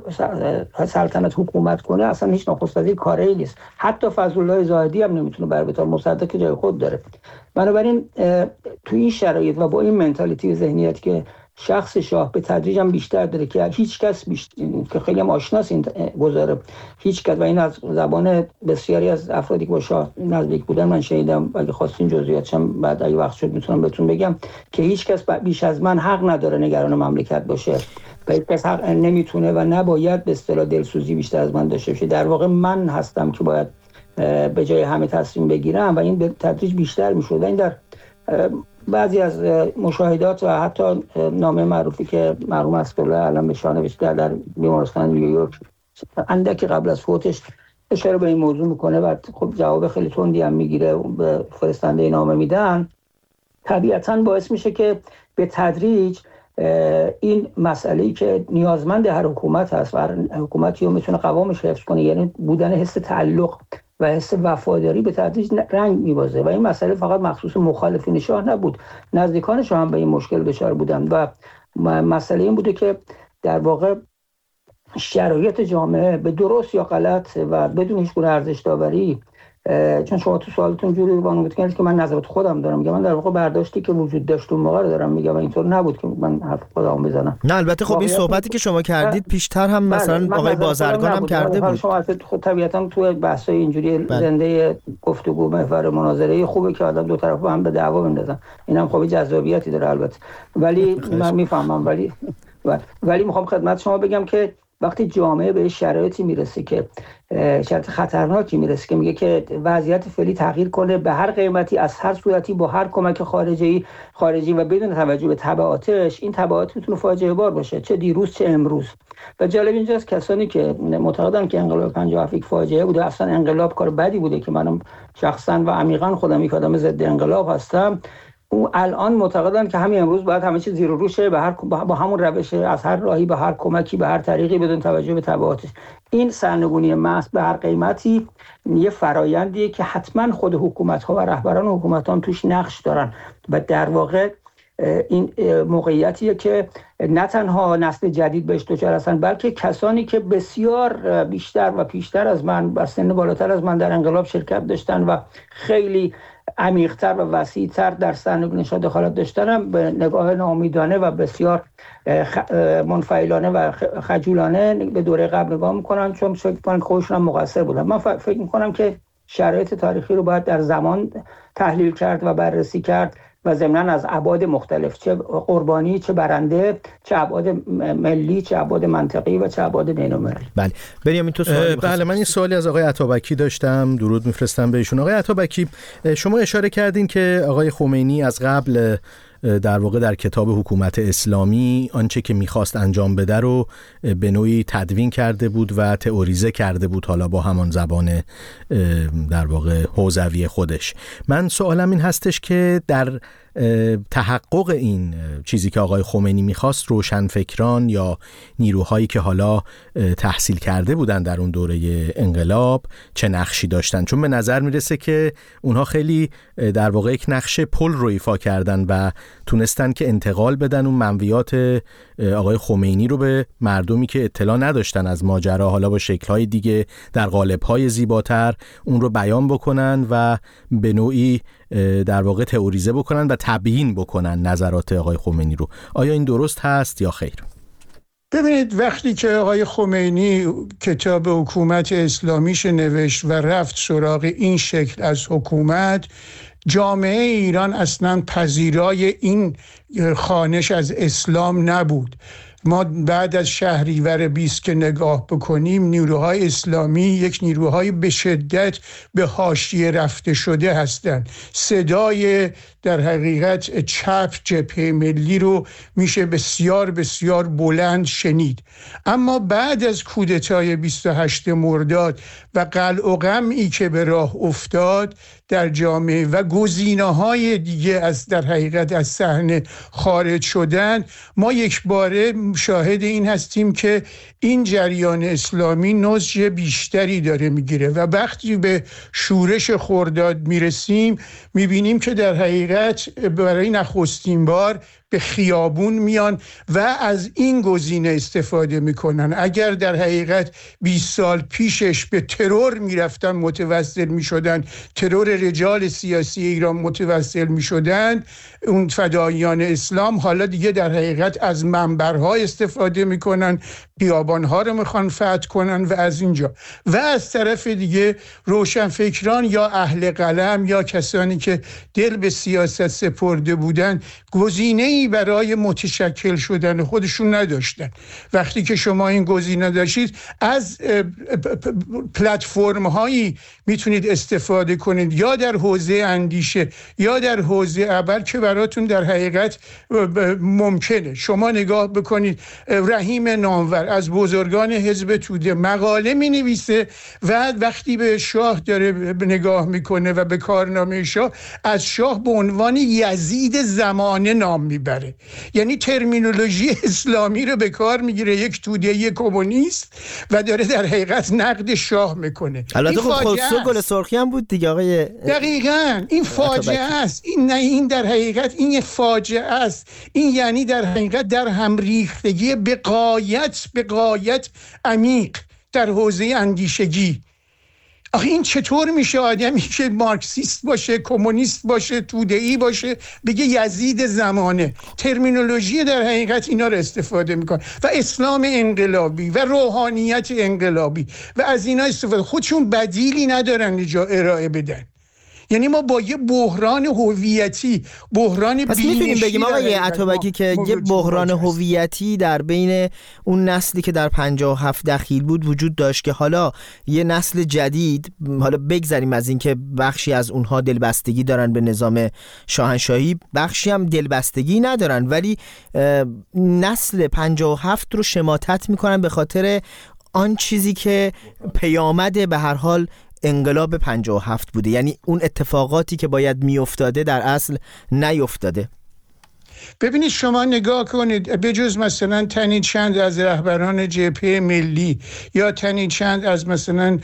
S6: سلطنت حکومت کنه اصلا هیچ نخست وزیر کاری نیست. حتی فضلالله زاهدی هم نمیتونه بر بطور مصدق که جای خود داره. بنابراین تو این شرایط و با این منتالیتی و ذهنیت که شخص شاه به تدریج هم بیشتر داره که هیچ کس بیشتر که خیلی هم آشناس این گذاره هیچ کس، و این از زبان بسیاری از افرادی که با شاه نزدیک بودن من شنیدم، اگه خواستین جزئیاتش هم بعد اگه وقت شد میتونم بهتون بگم که هیچ کس بیش از من حق نداره نگران مملکت باشه و هیچ کس حق نمیتونه و نباید به اصطلاح دلسوزی بیشتر از من داشته باشه. در واقع من هستم که باید به جای همه تصمیم بگیرم و این به تدریج بیشتر میشد. این در بعضی از مشاهدات و حتی نامه معروفی که مرحوم اسدالله علم به‌شاه نوشته در بیمارستان نیویورک اندکی قبل از فوتش اشاره به این موضوع میکنه و خب جواب خیلی تندی هم میگیره به فرستنده نامه میدن، طبیعتاً باعث میشه که به تدریج این مسئله‌ای که نیازمند هر حکومت هست و هر حکومتی رو میتونه قوامش حفظ کنه، یعنی بودن حس تعلق و حس وفاداری، به تدریج رنگ می‌بازه و این مسئله فقط مخصوص مخالفین شاه نبود، نزدیکان شاه هم به این مشکل دچار بودند و مسئله این بوده که در واقع شرایط جامعه به درست یا غلط و بدون هیچ گونه ارزش داوری، چون شما تو سوالتون جوری وانمود کردید که من نظرات خودم دارم میگم، من در واقع برداشتی که وجود داشت اون موقع رو دارم میگم و اینطور نبود که من حرف خودم بزنم.
S1: نه البته خب این صحبتی که شما کردید پیشتر هم مثلا آقای بازرگان هم کرده بود.
S6: شما خود طبیعتا تو بحث‌های اینجوری بله. زنده گفتگو محور مناظره خوبه که آدم دو طرف هم به دعوا بندازن، اینم خب جذابیتی داره البته، ولی من میفهمم ولی ولی میخوام خدمت شما بگم که وقتی جامعه به شرایطی میرسه که شرایط خطرناکی میرسه که میگه که وضعیت فعلی تغییر کنه به هر قیمتی از هر صورتی با هر کمک خارجی خارجی و بدون توجه به تبعاتش، این تبعات میتونه فاجعه بار باشه، چه دیروز چه امروز. و جالب اینجاست کسانی که معتقدن که انقلاب پنجاه و هفت فاجعه بوده، اصلا انقلاب کار بدی بوده که منم شخصا و عمیقا خودم یک آدم ضد انقلاب هستم، او الان معتقدن که همین امروز باید همه چیز زیر و روشه به هر با همون روش از هر راهی به هر کمکی به هر طریقی بدون توجه به تبعاتش. این سرنگونی محض به هر قیمتی یه فرایندیه که حتما خود حکومت‌ها و رهبران حکومت‌ها توش نقش دارن و در واقع این موقعیتیه که نه تنها نسل جدید بهش دچار هستن، بلکه کسانی که بسیار بیشتر و پیشتر از من و سن بالاتر از من در انقلاب شرکت داشتن و خیلی عمیق‌تر و وسیع‌تر در سرنگونی‌ها دخالت داشتن هم به نگاه ناامیدانه و بسیار منفعلانه و خجولانه به دوره قبل نگاه میکنن، چون فکر میکنن که خودشون هم مقصر بودن. من فکر میکنم که شرایط تاریخی رو باید در زمان تحلیل کرد و بررسی کرد و ضمناً از ابعاد مختلف، چه قربانی، چه برنده، چه ابعاد ملی، چه ابعاد منطقی و چه ابعاد بین‌المللی.
S1: بله بنیامین تو سوالی؟
S4: بله من این سوالی از آقای عطابکی داشتم، درود میفرستم بهشون. آقای عطابکی شما اشاره کردین که آقای خمینی از قبل در واقع در کتاب حکومت اسلامی آنچه که میخواست انجام بده رو به نوعی تدوین کرده بود و تئوریزه کرده بود، حالا با همان زبان در واقع حوزوی خودش. من سوالم این هستش که در تحقق این چیزی که آقای خمینی میخواست، روشنفکران یا نیروهایی که حالا تحصیل کرده بودن در اون دوره انقلاب چه نقشی داشتن؟ چون به نظر میرسه که اونها خیلی در واقع یک نقش پل رو ایفا کردن و تونستن که انتقال بدن اون منویات آقای خمینی رو به مردمی که اطلاع نداشتن از ماجرا، حالا با شکل‌های دیگه در قالب‌های زیباتر اون رو بیان بکنن و به نوعی در واقع تئوریزه بکنن و تبیین بکنن نظرات آقای خمینی رو. آیا این درست هست یا خیر؟
S5: ببینید، وقتی که آقای خمینی کتاب حکومت اسلامیش نوشت و رفت سراغ این شکل از حکومت، جامعه ایران اصلا پذیرای این خوانش از اسلام نبود. ما بعد از شهریور بیست که نگاه بکنیم، نیروهای اسلامی یک نیروهای به شدت به حاشیه رفته شده هستند. صدای در حقیقت چپ جبهه ملی رو میشه بسیار بسیار بلند شنید. اما بعد از کودتای بیست و هشتم مرداد و قلع و قمعی که به راه افتاد در جامعه و گزینه‌های دیگه از در حقیقت از صحنه خارج شدن، ما یک باره شاهد این هستیم که این جریان اسلامی نضج بیشتری داره میگیره و وقتی به شورش خرداد میرسیم میبینیم که در حقیقت برای نخستین بار به خیابون میان و از این گزینه استفاده میکنن. اگر در حقیقت بیست سال پیشش به ترور میرفتن متوسل میشدن، ترور رجال سیاسی ایران متوسل میشدن، اون فداییان اسلام حالا دیگه در حقیقت از منبرها استفاده میکنن، بیابانها رو میخوان فتح کنن و از اینجا. و از طرف دیگه روشنفکران یا اهل قلم یا کسانی که دل به سیاست سپرده بودن گزینه‌ای برای متشکل شدن خودشون نداشتن. وقتی که شما این گزینه داشتید، از پلتفرم هایی میتونید استفاده کنید، یا در حوزه اندیشه یا در حوزه عمل که براتون در حقیقت ممکنه. شما نگاه بکنید، رحیم نامور از بزرگان حزب توده مقاله می نویسه و وقتی به شاه داره نگاه میکنه و به کارنامه شاه، از شاه به عنوان یزید زمانه نام میبره. یعنی ترمینولوژی اسلامی رو به کار میگیره یک توده، یک کمونیست، و داره در حقیقت نقد شاه میکنه.
S1: البته خب خسرو گل سرخی هم بود دیگه آقای.
S5: دقیقاً این فاجعه است. این نه این در حقیقت این فاجعه است. این یعنی در حقیقت در هم ریختگی به غایت به غایت عمیق در حوزه اندیشگی. آخه این چطور میشه آدمی که مارکسیست باشه، کمونیست باشه، توده‌ای باشه بگه یزید زمانه؟ ترمینولوژی در حقیقت اینا رو استفاده میکنه و اسلام انقلابی و روحانیت انقلابی و از اینا استفاده. خودشون بدیلی ندارن اینجا ارائه بدن. یعنی ما با یه بحران هویتی، بحران
S1: پس میتونیم بگیم آقای عطابکی که یه بحران هویتی در بین اون نسلی که در پنجاه و هفت دخیل بود وجود داشت که حالا یه نسل جدید، حالا بگذاریم از این که بخشی از اونها دلبستگی دارن به نظام شاهنشاهی، بخشی هم دلبستگی ندارن، ولی نسل پنجاه و هفت رو شماتت میکنن به خاطر آن چیزی که پیامد به هر حال انقلاب پنجاه و هفت بوده. یعنی اون اتفاقاتی که باید می افتاده در اصل نیفتاده.
S5: ببینید شما نگاه کنید، بجز مثلا تنی چند از رهبران جبهه ملی یا تنی چند از مثلا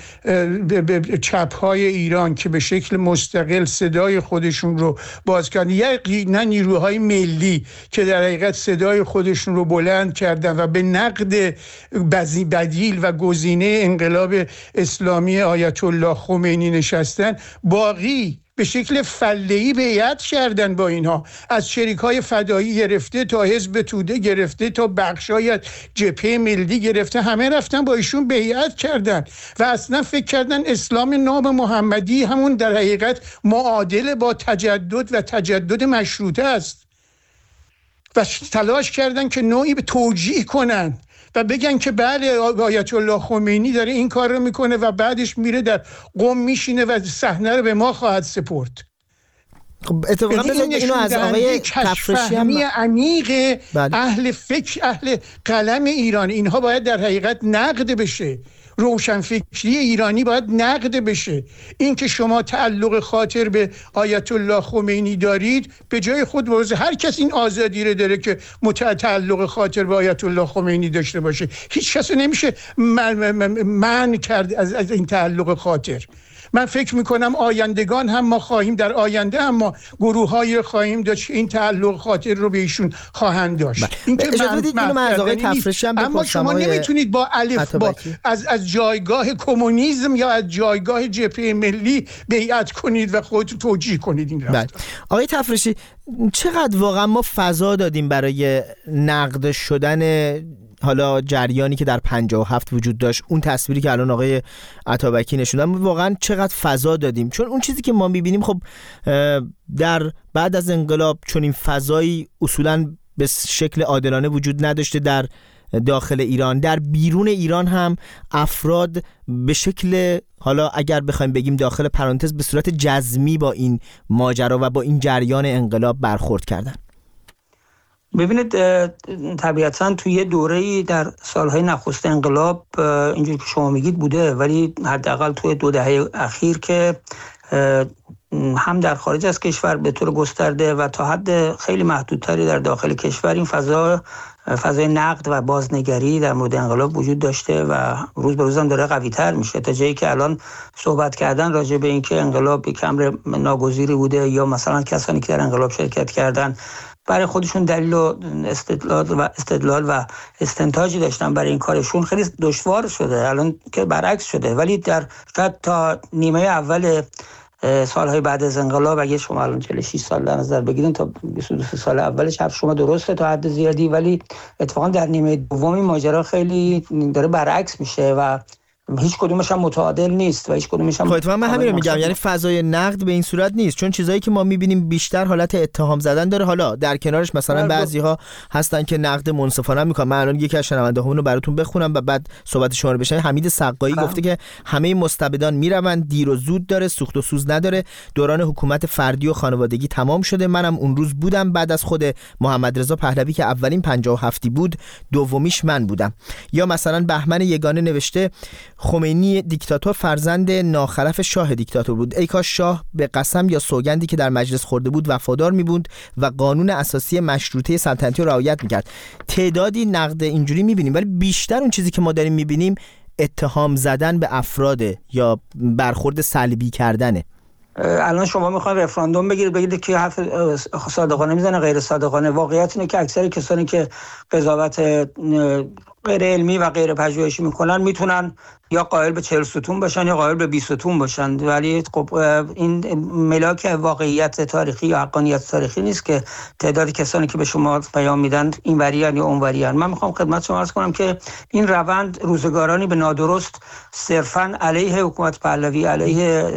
S5: چپ‌های ایران که به شکل مستقل صدای خودشون رو باز کردن، یا نه نیروهای ملی که در حقیقت صدای خودشون رو بلند کردن و به نقد بدیل و گزینه انقلاب اسلامی آیت الله خمینی نشستن، باقی به شکل فله‌ای بیعت کردن با اینها، از شریکای فدایی گرفته تا حزب توده گرفته تا بخشای جبهه ملی گرفته، همه رفتن با ایشون بیعت کردن و اصلا فکر کردن اسلام ناب محمدی همون در حقیقت معادل با تجدد و تجدد مشروطه است و تلاش کردن که نوعی به توجیه کنن و بگن که بله آیت الله خمینی داره این کار رو میکنه و بعدش میره در قم میشینه و صحنه رو به ما خواهد سپرد.
S1: خب اتفاقا بذارید اینو از آقای تفرشی هم
S5: عمیق اهل فکر، اهل قلم ایران، اینها باید در حقیقت نقد بشه. روشنفکری ایرانی باید نقد بشه. این که شما تعلق خاطر به آیت الله خمینی دارید، به جای خود بروزه، هر کس این آزادی رو داره که تعلق خاطر به آیت الله خمینی داشته باشه. هیچ کس نمیشه منع کرد از, از این تعلق خاطر. من فکر میکنم آیندگان هم ما خواهیم، در آینده هم ما گروه های خواهیم داشت این تعلق خاطر رو به ایشون خواهند داشت. این که
S1: من از آقای تفرشی هم
S5: اما شما نمیتونید با الف با از از جایگاه کمونیسم یا از جایگاه جبهه ملی بیعت کنید و خودتون توجیه کنید این رفتار.
S1: آقای تفرشی، چقدر واقعا ما فضا دادیم برای نقد شدن حالا جریانی که در پنجاه و هفت وجود داشت، اون تصویری که الان آقای عطابکی نشوندن، واقعا چقدر فضا دادیم؟ چون اون چیزی که ما می‌بینیم خب در بعد از انقلاب چون این فضایی اصولاً به شکل عادلانه وجود نداشته در داخل ایران، در بیرون ایران هم افراد به شکل، حالا اگر بخوایم بگیم داخل پرانتز، به صورت جزمی با این ماجرا و با این جریان انقلاب برخورد کردن.
S6: ببینید طبیعتاً توی یه دوره‌ای در سالهای نخست انقلاب اینجوری که شما میگید بوده، ولی حداقل توی دو دهه اخیر که هم در خارج از کشور به طور گسترده و تا حد خیلی محدودتری در داخل کشور این فضا فضای نقد و بازنگری در مورد انقلاب وجود داشته و روز به روز هم داره قوی‌تر میشه، تا جایی که الان صحبت کردن راجع به اینکه انقلاب یک امر ناگزیری بوده یا مثلا کسانی که در انقلاب شرکت کردن برای خودشون دلیل و استدلال و استدلال و استنتاجی داشتن برای این کارشون، خیلی دشوار شده الان که برعکس شده. ولی در شاید تا نیمه اول سالهای بعد از انقلاب، اگه شما الان چهل و شش سال در نظر بگیرین تا بیست و دو سال اولش حرف شما درسته تا حد زیادی، ولی اتفاقا در نیمه دوم ماجرا خیلی داره برعکس میشه و هیچ کدومش هم متعادل نیست و هیچ کدومش هم
S1: خب من همین رو میگم، یعنی فضای نقد به این صورت نیست، چون چیزایی که ما میبینیم بیشتر حالت اتهام زدن داره. حالا در کنارش مثلا بعضی‌ها هستن که نقد منصفانه میکنن. من الان یکی از شنونده‌هامون رو براتون بخونم و بعد صحبت شما رو بشنوید. حمید سقایی گفته که همه مستبدان میرون، دیر و زود داره، سوخت و سوز نداره، دوران حکومت فردی و خانوادگی تمام شده. منم اون روز بودم، بعد از خود محمد رضا پهلوی که اولین پنجاه و هفتی بود، دومیش من بودم. یا مثلا بهمن یگانه نوشته خمینی دیکتاتور فرزند ناخلف شاه دیکتاتور بود. ای کاش شاه به قسم یا سوگندی که در مجلس خورده بود وفادار می بود و قانون اساسی مشروطه سلطنتی رو رعایت میکرد. تعدادی نقد اینجوری میبینیم، ولی بیشتر اون چیزی که ما داریم میبینیم اتهام زدن به افراده یا برخورد سلبی کردنه.
S6: الان شما میخواین رفراندوم بگیرید بگید که حرف صادقانه میزنه غیر صادقانه. واقعیت اینه که اکثر کسانی که قضاوت غیر علمی و غیر پژوهشی میکنن میتونن یا قائل به چهل ستون باشن یا قائل به بیست ستون باشن، ولی خب این ملاک واقعیت تاریخی یا حقانیت تاریخی نیست که تعداد کسانی که به شما پیام میدن این وریان یا اون وریان. من میخوام خدمت شما عرض کنم که این روند روزگارانی به نادرست صرفاً علیه حکومت پهلوی، علیه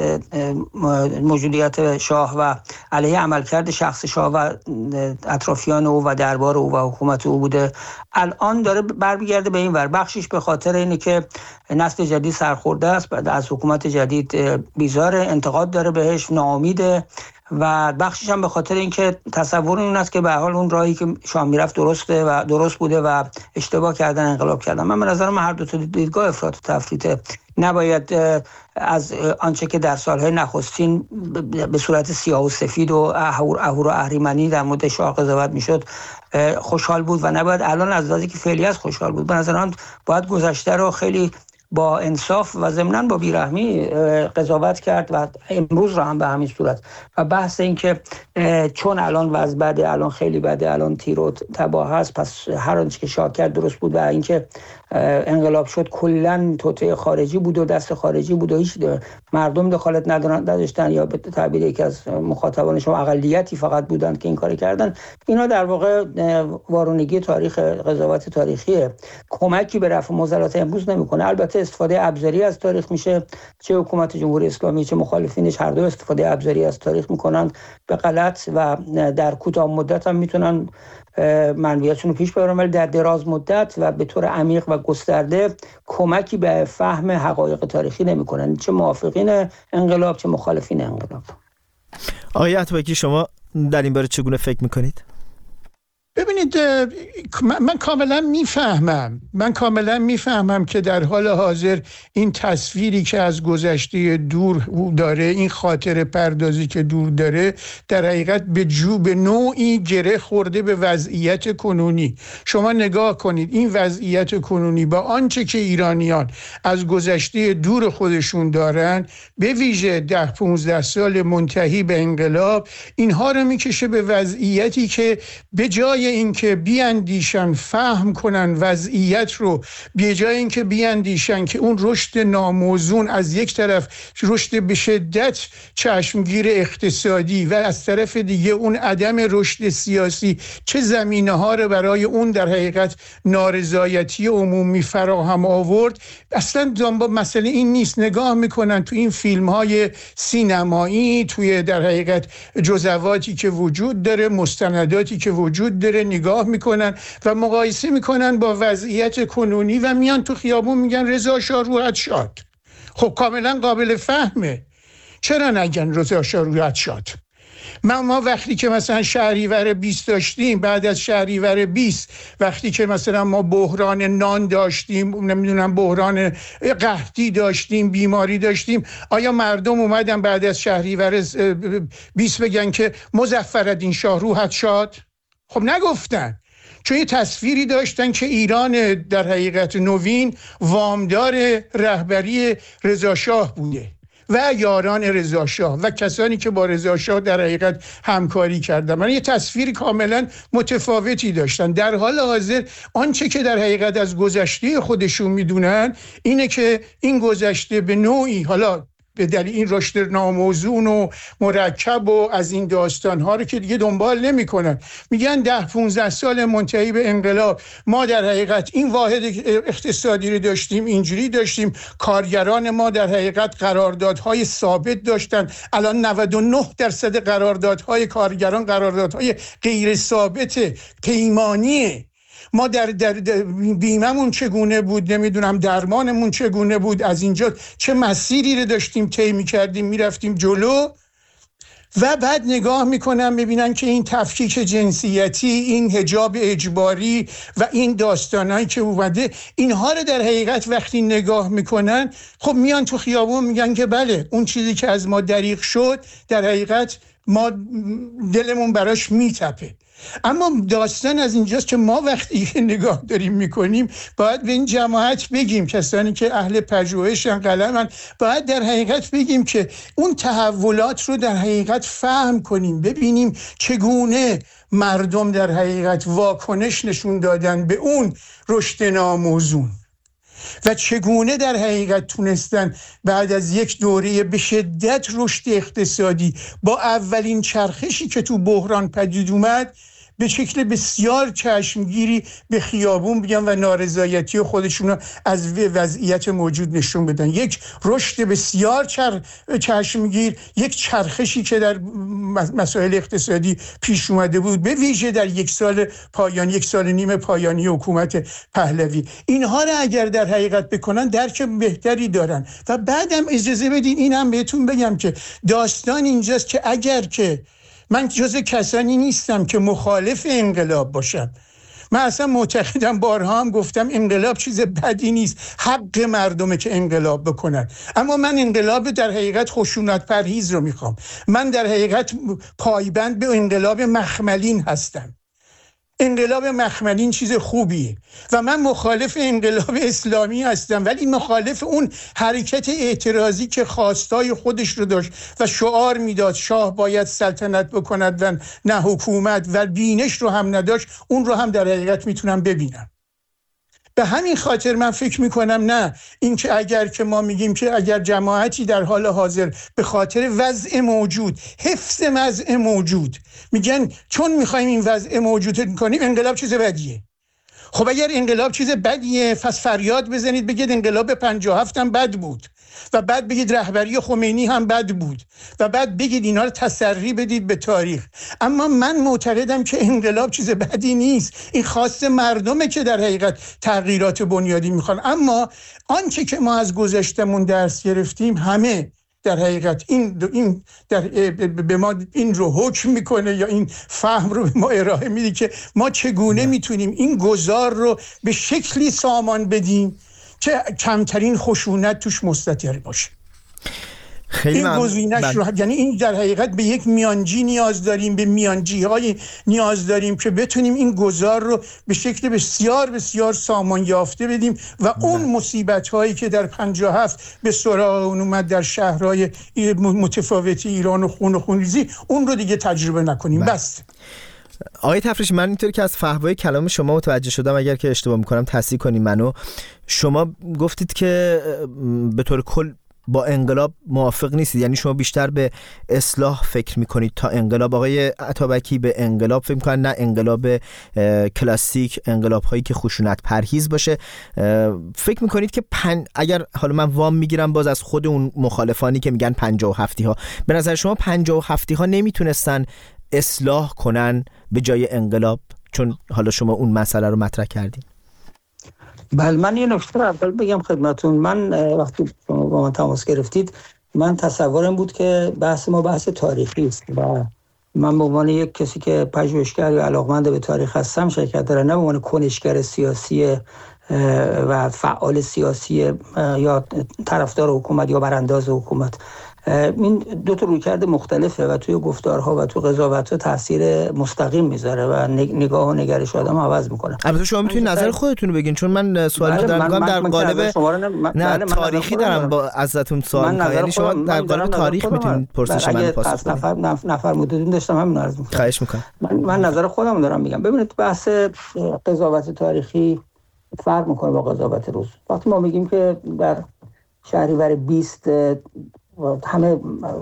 S6: موجودیت شاه و علیه عملکرد شخص شاه و اطرافیان او و دربار او و حکومت او بوده. الان داره برمیگرده به این ور، بخشش به خاطر اینه که نسل جدید سرخورده است، بعد از حکومت جدید بیزار، انتقاد داره بهش، ناامیده، و بخشش هم به خاطر اینکه تصور این است که به هر حال اون راهی که شاه میرفت درسته و درست بوده و اشتباه کردن، انقلاب کردن. من به نظرم هر دو تا دیدگاه افراط و تفریط نباید از آنچه که در سالهای نخستین به صورت سیاه و سفید و اهور اهور و اهریمنی در مورد شاه قضاوت میشد خوشحال بود و نباید الان از لحاظی که فعلی است خوشحال بود. به نظر من باید گذشته رو خیلی با انصاف و ضمناً با بیرحمی قضاوت کرد و امروز رو هم به همین صورت. و بحث این که چون الان وضع بده، الان خیلی بده، الان تیر و تباه هست، پس هر آنچه که شاه کرد درست بود و اینکه انقلاب شد کلاً توطئه خارجی بود و دست خارجی بود و هیچ مردم دخالت نداشتن یا به تعبیر یکی از مخاطبان شما اقلیتی فقط بودند که این کار کردن، اینا در واقع وارونگی تاریخ قضاوت تاریخیه، کمکی به رفع معضلات امروز نمیکنه. البته استفاده ابزاری از تاریخ میشه، چه حکومت جمهوری اسلامی چه مخالفینش هر دو استفاده ابزاری از تاریخ میکنن به غلط و در کوتاه مدت هم میتونن منویتشون رو پیش ببرن، ولی در دراز مدت و به طور عمیق و گسترده کمکی به فهم حقایق تاریخی نمیکنن، چه موافقین انقلاب چه مخالفین انقلاب.
S1: آقای اتابکی شما در این باره چگونه فکر میکنید؟
S5: ببینید من کاملا میفهمم من کاملا میفهمم که در حال حاضر این تصویری که از گذشته دور داره، این خاطر پردازی که دور داره، در حقیقت به جو به نوعی گره خورده به وضعیت کنونی. شما نگاه کنید این وضعیت کنونی با آنچه که ایرانیان از گذشته دور خودشون دارن، به ویژه ده پونزده سال منتهی به انقلاب، اینها رو میکشه به وضعیتی که به جای اینکه بیاندیشن فهم کنن وضعیت رو، به جای اینکه بیاندیشن که اون رشد ناموزون از یک طرف رشد به شدت چشمگیر اقتصادی و از طرف دیگه اون عدم رشد سیاسی چه زمینه‌ها رو برای اون در حقیقت نارضایتی عمومی فراهم آورد، اصلا دنبال مسئله این نیست. نگاه میکنن تو این فیلم‌های سینمایی، توی در حقیقت جزواتی که وجود داره، مستنداتی که وجود داره، نگاه میکنن و مقایسه میکنن با وضعیت کنونی و میان تو خیابون میگن رضا شاه روحت شاد. خب کاملا قابل فهمه، چرا نگن رضا شاه روحت شاد؟ ما ما وقتی که مثلا شهریور بیست داشتیم، بعد از شهریور بیست وقتی که مثلا ما بحران نان داشتیم، نمیدونم بحران قحطی داشتیم، بیماری داشتیم، آیا مردم اومدن بعد از شهریور بیست بگن که مظفرالدین شاه روحت شاد؟ خب نگفتن، چون یه تصویری داشتن که ایران در حقیقت نوین وامدار رهبری رضا شاه بوده و یاران رضا شاه و کسانی که با رضا شاه در حقیقت همکاری کردن. من یه تصویر کاملا متفاوتی داشتن. در حال حاضر آنچه که در حقیقت از گذشته خودشون میدونن اینه که این گذشته به نوعی، حالا به دلیل این رشد ناموزون و مرکب و از این داستان‌ها رو که دیگه دنبال نمی‌کنن، میگن ده پونزده سال منتهی به انقلاب ما در حقیقت این واحد اقتصادی رو داشتیم، اینجوری داشتیم، کارگران ما در حقیقت قراردادهای ثابت داشتن، الان نود و نه درصد قراردادهای کارگران قراردادهای غیر ثابت پیمانیه. ما در, در, در بیممون چگونه بود، نمیدونم درمانمون چگونه بود، از اینجا چه مسیری رو داشتیم طی می‌کردیم میرفتیم جلو، و بعد نگاه میکنن ببینن که این تفکیک جنسیتی، این حجاب اجباری و این داستانایی که اومده، اینها رو در حقیقت وقتی نگاه میکنن، خب میان تو خیابون میگن که بله اون چیزی که از ما دریغ شد در حقیقت ما دلمون براش میتپه. اما داستان از اینجاست که ما وقتی نگاه داریم میکنیم باید به این جماعت بگیم، کسانی که اهل پژوهشن قلمن، باید در حقیقت بگیم که اون تحولات رو در حقیقت فهم کنیم، ببینیم چگونه مردم در حقیقت واکنش نشون دادن به اون رشد ناموزون و چگونه در حقیقت تونستن بعد از یک دوره به شدت رشد اقتصادی با اولین چرخشی که تو بحران پدید اومد به شکل بسیار چشمگیری به خیابون بیان و نارضایتی خودشون رو از وضعیت موجود نشون بدن. یک رشد بسیار چر... چشمگیر، یک چرخشی که در مسائل اقتصادی پیش اومده بود، به ویژه در یک سال پایانی، یک سال نیم پایانی حکومت پهلوی. اینها رو اگر در حقیقت بکنن درک بهتری دارن. و بعدم اجازه بدین اینم بهتون بگم که داستان اینجاست که اگر که من جز کسانی نیستم که مخالف انقلاب باشم، من اصلا معتقدم، بارها هم گفتم، انقلاب چیز بدی نیست، حق مردمه که انقلاب بکنن. اما من انقلاب در حقیقت خشونت پرهیز رو میخوام. من در حقیقت پایبند به انقلاب مخملین هستم. انقلاب مخملین چیز خوبیه و من مخالف انقلاب اسلامی هستم، ولی مخالف اون حرکت اعتراضی که خواستای خودش رو داشت و شعار میداد شاه باید سلطنت بکند و نه حکومت، و بینش رو هم نداشت. اون رو هم در حقیقت میتونم ببینم. به همین خاطر من فکر میکنم نه، این که اگر که ما میگیم که اگر جماعتی در حال حاضر به خاطر وضع موجود، حفظ وضع موجود، میگن چون میخوایم این وضع موجود کنیم انقلاب چیز بدیه. خب اگر انقلاب چیز بدیه، پس فریاد بزنید بگید انقلاب پنجاه و هفت هم بد بود، و بعد بگید رهبری خمینی هم بد بود، و بعد بگید اینا رو تسری بدید به تاریخ. اما من معتقدم که انقلاب چیز بدی نیست، این خواست مردمه که در حقیقت تغییرات بنیادی میخوان. اما آنچه که ما از گذشتمون درس گرفتیم همه در حقیقت این این در به ما این رو حکم میکنه یا این فهم رو به ما ارائه میده که ما چگونه میتونیم این گذار رو به شکلی سامان بدیم که کمترین خشونت توش مستتر باشه.
S1: خیلی
S5: این گزینش
S1: من...
S5: رو، یعنی این در حقیقت به یک میانجی نیاز داریم، به میانجی های نیاز داریم که بتونیم این گذار رو به شکل بسیار بسیار سامان یافته بدیم و اون مصیبت هایی که در پنجاه و هفت به سراغ اون اومد در شهرهای متفاوتی ایران و خون و خونریزی، اون رو دیگه تجربه نکنیم. بس.
S1: آقای تفریشی، من اینطوری که از فحوای کلام شما متوجه شدم، اگر که اشتباه میکنم تصحیح کنیم منو، شما گفتید که به طور کل با انقلاب موافق نیستید، یعنی شما بیشتر به اصلاح فکر میکنید تا انقلاب. آقای عطابکی به انقلاب فکر میکنن، نه انقلاب کلاسیک، انقلاب هایی که خشونت پرهیز باشه. فکر میکنید که پن... اگر حالا من وام میگیرم باز از خود اون مخالفانی که میگن پنجاه و هفتی ها، به نظر شما پنجاه و هفتی ها نمیتونستن اصلاح کنن به جای انقلاب؟ چون حالا شما اون مسئله رو مطرح کردین.
S6: بله، من یه نکته اول بگم خدمتون. من وقتی شما با من تماس گرفتید، من تصورم بود که بحث ما بحث تاریخی است و من به عنوان یک کسی که پژوهشگر یا علاقمند به تاریخ هستم شرکت دارم، نه به عنوان کنشگر سیاسی و فعال سیاسی یا طرفدار حکومت یا برانداز حکومت. این دو تا رویکرد مختلفه و توی گفتارها و توی قضاوت‌ها تاثیر مستقیم میذاره و نگاه و نگرش آدم عوض میکنه.
S1: البته شما میتونید نظر خودتون رو بگین، چون من سوالی که دارم میگم در قالب نه تاریخی دارم با ازتون سوال میکنم، یعنی شما در قالب تاریخ میتونید پرسش من پاسخ بدید. نفر نفر مدودین داشتم همین عرض میکنم. خواهش میکنم.
S6: من, من نظر خودم دارم میگم. ببینید، بحث قضاوت تاریخی فرق میکنه با قضاوت روز. وقتی ما میگیم که در شهریور بیست همه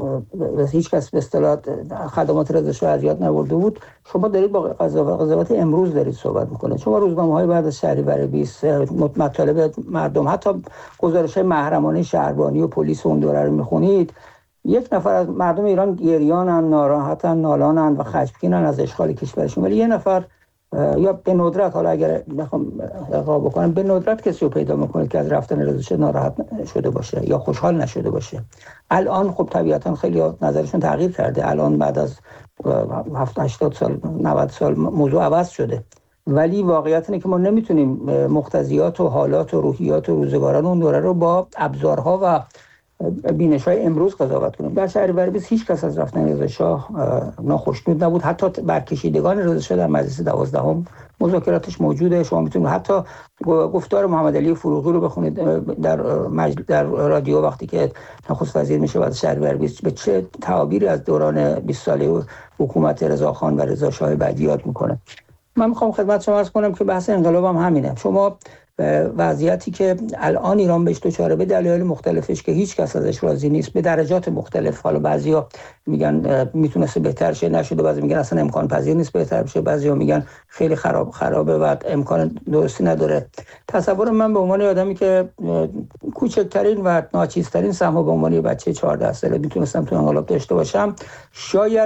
S6: هیچ کس به اصطلاح خدمات رضا شاه از یاد نبرده بود، شما دارید با قضاوت امروز دارید صحبت میکنید. شما روزنامه‌های بعد از شهریور بیست مطالب مردم، حتی گزارش‌های محرمانه شهربانی و پلیس اون دوره رو میخونید، یک نفر از مردم ایران گریانن، ناراحتن، نالانن و خشمگینن از اشغال کشورشون، ولی یه نفر یا به ندرت، حالا اگر بخوام اقا بکنم، به ندرت کسی رو پیدا میکنید که از رفتن رضا شاه ناراحت شده باشه یا خوشحال نشده باشه. الان خب طبیعتا خیلی نظرشون تغییر کرده، الان بعد از هفتاد هشتاد سال نود سال موضوع عوض شده، ولی واقعیت اینه که ما نمیتونیم مقتضیات و حالات و روحیات و روزگاران اون دوره رو با ابزارها و بینش‌های امروز قضاوت کنیم. در شهریور بیست هیچ کس از رفتن رضا شاه ناخوشنود نبود، حتی برکشیدگان رضا شاه در مجلس دوازدهم مذاکراتش موجوده. شما میتونید حتی گفتار محمد علی فروغی رو بخونید در مجل... در رادیو وقتی که نخست وزیر میشه بعد شهریور بیست، به چه تعابیری از دوران بیست ساله حکومت رضاخان و رضا شاه بعدی یاد میکنه. من میخوام خدمت شما عرض کنم که بحث انقلاب هم همینه. شما وضعیتی که الان ایران بهش دچاره به دلایل مختلفش که هیچ کس ازش راضی نیست، به درجات مختلف، حالا بعضیا میگن میتونسته بهتر شه، نشده، بعضی میگن اصلا امکان پذیر نیست بهتر بشه، بعضیا میگن خیلی خراب خرابه و امکان درستی نداره. تصور من به عنوان آدمی که کوچکترین و ناچیزترین سهم به عنوان بچه چهارده ساله میتونستم تو انقلاب داشته باشم، شاید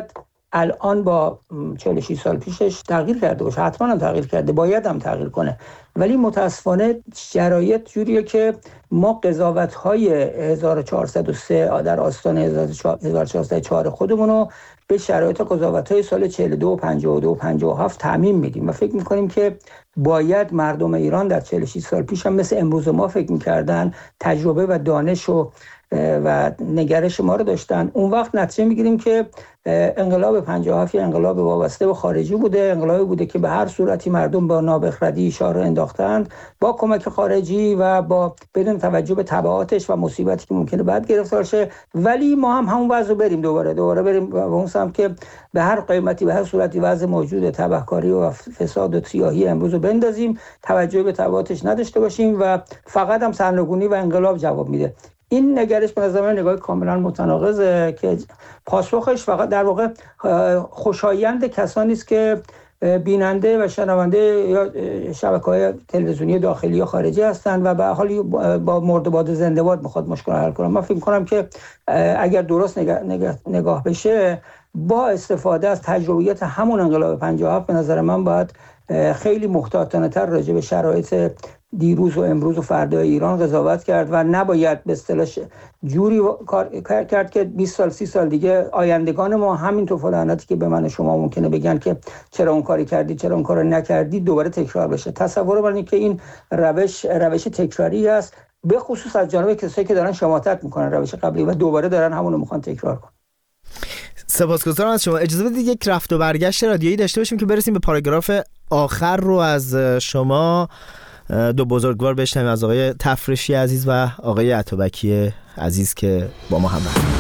S6: الان با چهل و شش سال پیشش تغییر کرده باشه، حتما هم تغییر کرده، باید هم تغییر کنه. ولی متاسفانه شرایط جوریه که ما قضاوت‌های هزار و چهارصد و سه در آستان هزار و چهارصد و چهار خودمون رو به شرایط قضاوت‌های سال چهل و دو و پنجاه و دو و پنجاه و هفت تعمیم میدیم و فکر می‌کنیم که باید مردم ایران در چهل و شش سال پیش هم مثل امروز ما فکر می‌کردن، تجربه و دانش و و نگرش ما رو داشتن. اون وقت نتیجه میگیریم که انقلاب پنجاه و هفت انقلاب وابسته به خارجی بوده، انقلابی بوده که به هر صورتی مردم با نابخردی اشاره انداختند، با کمک خارجی و با بدون توجه به تبعاتش و مصیبتی که ممکنه بعد گرفتار شه. ولی ما هم همون وضع رو بریم دوباره دوباره بریم به اون سمت که به هر قیمتی به هر صورتی وضع موجود تبهکاری و فساد و سیاهی امروز رو بندازیم، توجه به تبعاتش نداشته باشیم و فقط هم سرنگونی و انقلاب جواب میده. این نگرش به نظر من نگاه کاملا متناقضه که پاسخش فقط در واقع خوشایند کسانی است که بیننده و شنونده یا شبکه‌های تلویزیونی داخلی یا خارجی هستند و به حال با مرد و باد زنده باد میخواد مشکل حل کنه. من فکر می‌کنم که اگر درست نگاه, نگاه, نگاه بشه با استفاده از تجربیات همون انقلاب پنجاه و هفت به نظر من باید خیلی محتاطانه تر راجع به شرایط دیروز و امروز و فردای ایران قضاوت کرد و نباید به اصطلاح جوری کار کرد که بیست سال سی سال دیگه آیندگان ما همین تو فلاناتی که به من شما ممکنه بگن که چرا اون کاری کردی چرا اون کارو نکردی دوباره تکرار بشه. تصور من اینه که این روش روش تکراری است، به خصوص از جانب کسایی که دارن شماتت میکنن روش قبلی و دوباره دارن همون رو میخوان تکرار کنن.
S1: سپاسگزارم از شما. اجازه بدید یک رفت و برگشت رادیویی داشته باشیم که برسیم به پاراگراف آخر رو از شما دو بزرگوار بشنویم، از آقای تفرشی عزیز و آقای عطابکی عزیز که با ما هم هستند.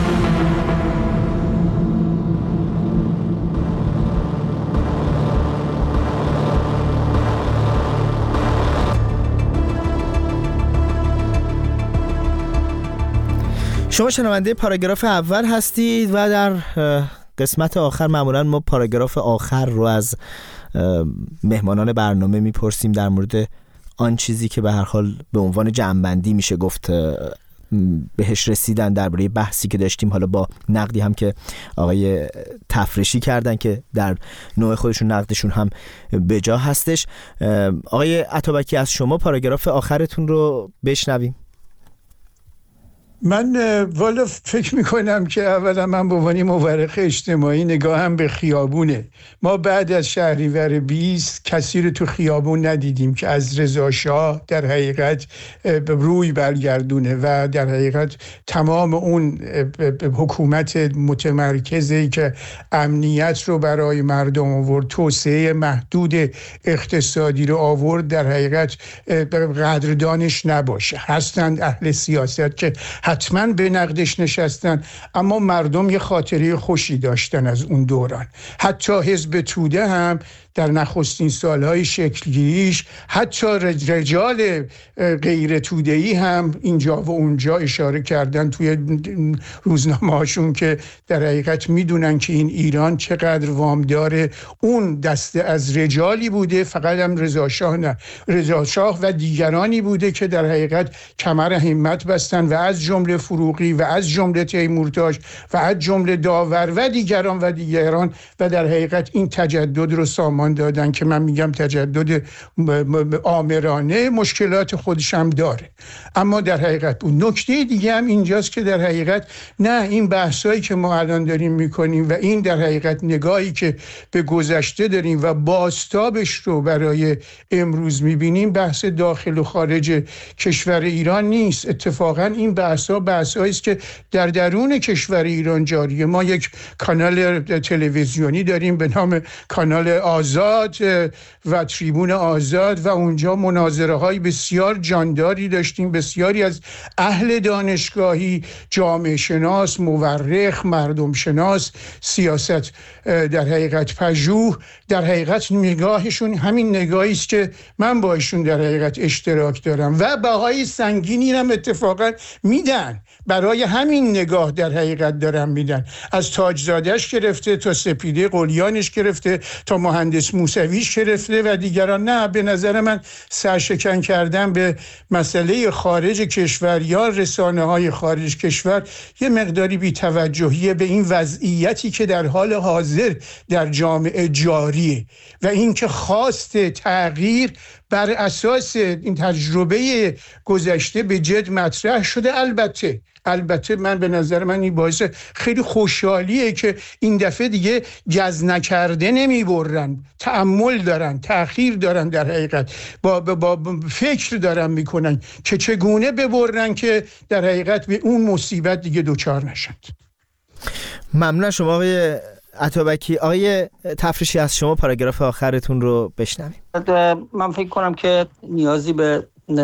S1: شما شنونده پاراگراف اول هستید و در قسمت آخر معمولا ما پاراگراف آخر رو از مهمانان برنامه میپرسیم در مورد آن چیزی که به هر حال به عنوان جمع‌بندی میشه گفت بهش رسیدن درباره بحثی که داشتیم، حالا با نقدی هم که آقای تفرشی کردن که در نوع خودشون نقدشون هم به جا هستش. آقای عطابکی از شما پاراگراف آخرتون رو بشنویم.
S5: من والا فکر میکنم که اولا من به عنوان مورخ اجتماعی نگاهم به خیابونه. ما بعد از شهریور بیست کسی رو تو خیابون ندیدیم که از رضا شاه در حقیقت روی برگردونه و در حقیقت تمام اون حکومت متمرکزی که امنیت رو برای مردم آورد، توسعه محدود اقتصادی رو آورد، در حقیقت قدردانش نباشه. هستند اهل سیاست که حتما به نقدش نشستن، اما مردم یه خاطره خوشی داشتن از اون دوران. حتی حزب توده هم در نخستین سالهای شکلگیریش، حتی رجال غیر توده‌ای هم اینجا و اونجا اشاره کردن توی روزنامه هاشون که در حقیقت میدونن که این ایران چقدر وامدار اون دسته از رجالی بوده، فقط هم رضا شاه نه، رضا شاه و دیگرانی بوده که در حقیقت کمر همت بستن و از جمله فروغی و از جمله تیمورتاش و از جمله داور و دیگران و دیگران و در حقیقت این تجدد رو سامان دادن که من میگم تجدد آمرانه مشکلات خودش هم داره. اما در حقیقت اون نکته دیگه هم اینجاست که در حقیقت نه، این بحثایی که ما الان داریم میکنیم و این در حقیقت نگاهی که به گذشته داریم و بازتابش رو برای امروز میبینیم بحث داخل و خارج کشور ایران نیست. اتفاقا این بحثا بحثایی است که در درون کشور ایران جاریه. ما یک کانال تلویزیونی داریم به نام کانال آزاد و تریبون آزاد و اونجا مناظره های بسیار جانداری داشتیم. بسیاری از اهل دانشگاهی، جامعه شناس، مورخ، مردم شناس، سیاست در حقیقت پژوه، در حقیقت نگاهشون همین نگاهی است که من با ایشون در حقیقت اشتراک دارم و بهای سنگینی هم اتفاقا میدن. برای همین نگاه در حقیقت دارن میدن، از تاجزادهش گرفته تا سپیده قلیانش گرفته تا مهندس مهندس موسویش گرفته و دیگران. نه، به نظر من سرشکن کردن به مسئله خارج کشور یا رسانه های خارج کشور یه مقداری بی‌توجهی به این وضعیتی که در حال حاضر در جامعه جاریه و اینکه خواست تغییر بر اساس این تجربه گذشته به جد مطرح شده. البته البته من به نظر من این باعث خیلی خوشحالیه که این دفعه دیگه گز نکرده نمی برن، تأمل دارن، تأخیر دارن، در حقیقت با, با, با فکر دارن میکنن که چگونه ببرن که در حقیقت به اون مصیبت دیگه دوچار نشند.
S1: ممنون شما آقای عطابکی. آقای تفریشی از شما پاراگراف آخرتون رو بشنویم.
S6: من فکر کنم که نیازی به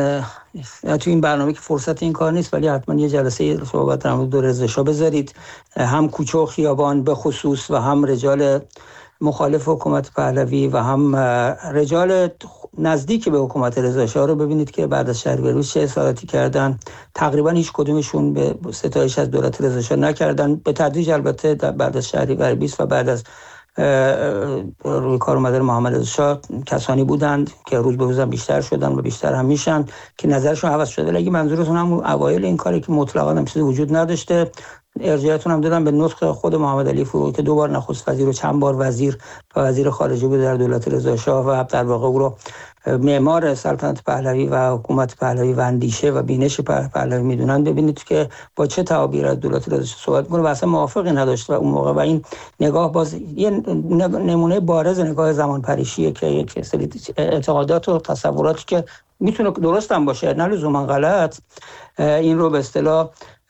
S6: تو این برنامه که فرصت این کار نیست، ولی حتما یه جلسه صحبت در مورد رضا شاه بذارید، هم کوچه و خیابان به خصوص و هم رجال مخالف حکومت پهلوی و هم رجال نزدیک به حکومت رضا شاه رو ببینید که بعد از شهریور چه اصلاحاتی کردن. تقریبا هیچ کدومشون به ستایش از دولت رضا شاه نکردن، به تدریج البته بعد از شهریور بیست و بعد از روی کار اومدن محمد رضا شاه کسانی بودند که روز به روز بیشتر شدن و بیشتر هم میشن که نظرشون عوض شده. ولی اگه منظورتون هم اوایل این کاری که مطلقاً هم چیزی وجود نداشته، ارجاعتون هم دادم به نطق خود محمد علی فروغی که دو بار نخست وزیر و چند بار وزیر و وزیر خارجه بود در دولت رضا شاه و در واقع او رو معمار سلطنت پهلوی و حکومت پهلوی و اندیشه و بینش پهلوی میدونن. ببینید که با چه تعابیر از دولت رضا شاه صحبت می‌کنه و اصلا موافقی نداشت و اون موقع و این نگاه باز یه نمونه بارز نگاه زمان پریشیه که یک سری اعتقادات و تصوراتی که میتونه درست هم باشه نه لزوما غلط، این رو به اصطلاح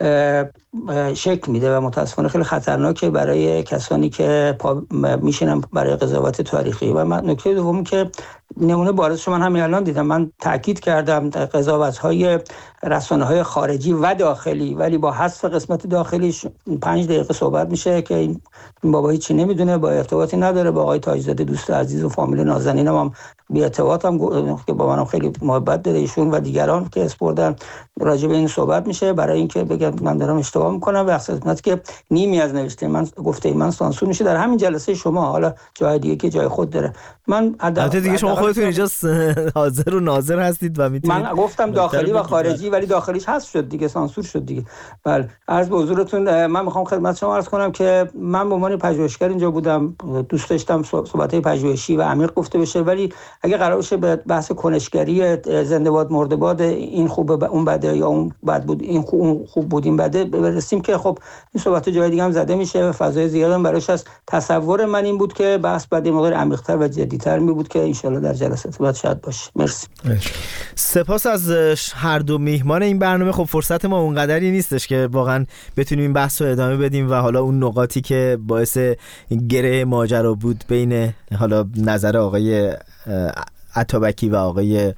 S6: شکل میده و متاسفانه خیلی خطرناکه برای کسانی که میشینن برای قضاوت تاریخی. و من نکته دومی که نمونه بارزش من همین الان دیدم، من تاکید کردم قضاوت‌های رسانه‌های خارجی و داخلی، ولی با حذف قسمت داخلیش پنج دقیقه صحبت میشه که این بابا هیچی نمیدونه، با ارتباطی نداره با آقای تاجزاده دوست عزیز و فامیل نازنینم هم بی ارتباطم که با منم خیلی محبت داره ایشون و دیگران که اسپوردن راجع به این صحبت میشه برای اینکه بگم من دارم اشتباه میکنم و احساسات که نیمی از نوشته من گفته من سانسور میشه در همین جلسه شما، حالا جای دیگه که جای خود داره. من
S1: البته دیگه شما خودتون اینجا حاضر و ناظر هستید و میتونید.
S6: من گفتم داخلی و خارجی ولی داخلیش حذف شد دیگه، سانسور شد دیگه. بله عرض به حضورتون من میخوام خدمت شما عرض کنم که من به عنوان پژوهشگر اینجا بودم، دوست داشتم صحبت‌های پژوهشی و عمیق گفته بشه، ولی اگه قرار باشه به بحث کنشگری زنده باد مرده باد این خوبه اون بده یا اون بد بود این خوب اون خوب بود این بده برسیم که خب این صحبت جای دیگه هم زده میشه و فضای زیاد هم براش هست. تصور من این بود که بحث بعد این مقدار عمیق‌تر و جدی‌تر می بود که ان شاءالله در جلسات بعد شاید باشه. مرسی.
S1: سپاس از هر دو میهمان این برنامه. خب فرصت ما اونقدری نیستش که واقعا بتونیم این بحث رو ادامه بدیم و حالا اون نقاطی که باعث گره ماجرا بود بین حالا نظر آقای عطابکی و آقای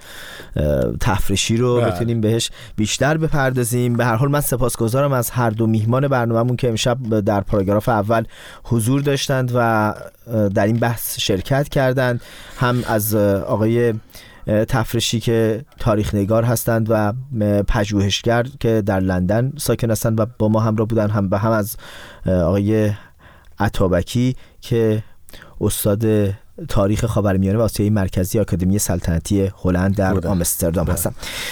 S1: تفریشی رو بله. بتونیم بهش بیشتر بپردازیم. به هر حال من سپاسگزارم از هر دو میهمان برنامه‌مون که امشب در پاراگراف اول حضور داشتند و در این بحث شرکت کردند، هم از آقای تفریشی که تاریخ نگار هستند و پژوهشگر که در لندن ساکن هستند و با ما همراه بودن، هم به هم از آقای عطابکی که استاد تاریخ خاورمیانه و آسیای مرکزی آکادمی سلطنتی هلند در آمستردام هستم.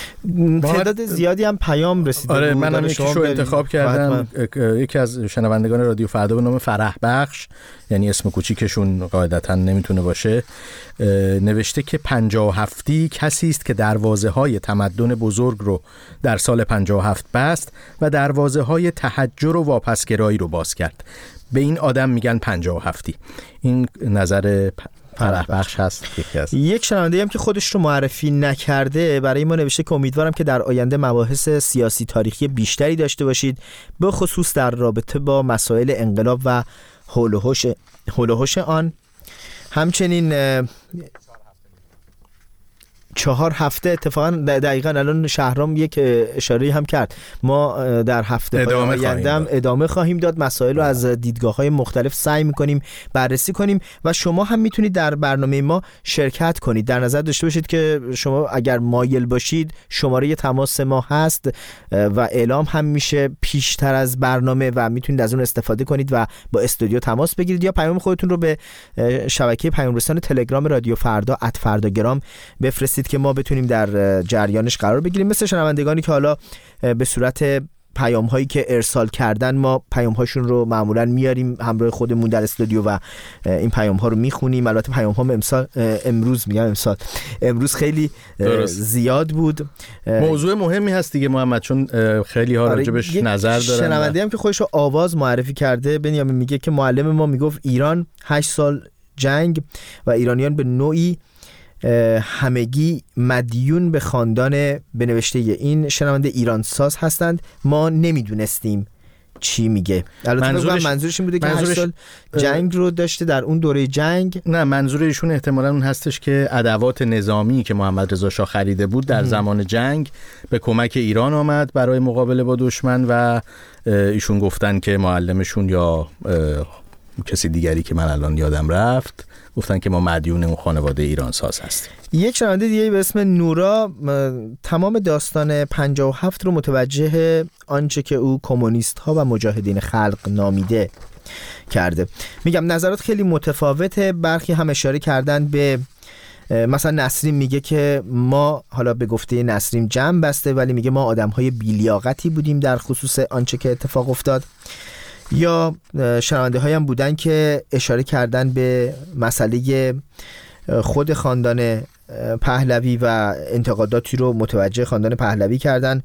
S1: تعداد زیادی هم پیام رسیده.
S4: آره منم یکیشو انتخاب کردم. یکی از شنوندگان رادیو فردا به نام فرح بخش، یعنی اسم کوچیکشون قاعدتا نمیتونه باشه، نوشته که پنجاه و هفتی کسی است که دروازه‌های تمدن بزرگ رو در سال پنجاه و هفت بست و دروازه‌های تحجر و واپسگرایی رو باز کرد. به این آدم میگن پنجاه و هفتی. این نظر فرح بخش هست.
S1: یک شنونده هم که خودش رو معرفی نکرده برای ما نوشته که امیدوارم که در آینده مباحث سیاسی تاریخی بیشتری داشته باشید، به خصوص در رابطه با مسائل انقلاب و حول و حوش حول و حوش آن. همچنین چهار هفته اتفاقا دقیقاً الان شهرام یک اشاره هم کرد، ما در هفته آینده ادامه خواهیم داد، مسائل رو از دیدگاه‌های مختلف سعی می‌کنیم بررسی کنیم و شما هم میتونید در برنامه ما شرکت کنید. در نظر داشته باشید که شما اگر مایل باشید شماره تماس ما هست و اعلام هم میشه پیشتر از برنامه و میتونید از اون استفاده کنید و با استودیو تماس بگیرید، یا پیام خودتون رو به شبکه پیام رسان تلگرام رادیو فردا ات فرداگرام بفرستید که ما بتونیم در جریانش قرار بگیریم. مثل شنوندگانی که حالا به صورت پیام هایی که ارسال کردن ما پیام هاشون رو معمولا میاریم همراه خودمون در استودیو و این پیام ها رو میخونیم. البته پیام ها امسال امروز میگم امسال امروز خیلی درست. زیاد بود.
S4: موضوع مهمی هست دیگه محمد، چون خیلی ها راجبش نظر دارن.
S1: شنونده هم که خودش رو آواز معرفی کرده، بنیامین میگه که معلم ما میگفت ایران هشت سال جنگ و ایرانیان به نوعی همگی مدیون به خاندان، به نوشته این شنونده، ایران ساز هستند. ما نمیدونستیم چی میگه. منظورش منظورش این بوده که هشت سال جنگ رو داشته در اون دوره جنگ.
S4: نه، منظور ایشون احتمالاً اون هستش که ادوات نظامی که محمد رضا شاه خریده بود در زمان جنگ به کمک ایران آمد برای مقابله با دشمن و ایشون گفتن که معلمشون یا کسی دیگری که من الان یادم رفت گفتن که ما مدیون اون خانواده ایران ساز هستیم.
S1: یک شنونده دیگه به اسم نورا تمام داستان پنجاه و هفت رو متوجه آنچه که او کمونیست ها و مجاهدین خلق نامیده کرده. میگم نظرات خیلی متفاوته، برخی هم اشاره کردن به مثلا نسرین میگه که ما، حالا به گفته نسرین جمع بسته، ولی میگه ما آدم های بی‌لیاقتی بودیم در خصوص آنچه که اتفاق افتاد. یا شنونده هایم بودن که اشاره کردن به مسئله خود خاندان پهلوی و انتقاداتی رو متوجه خاندان پهلوی کردن.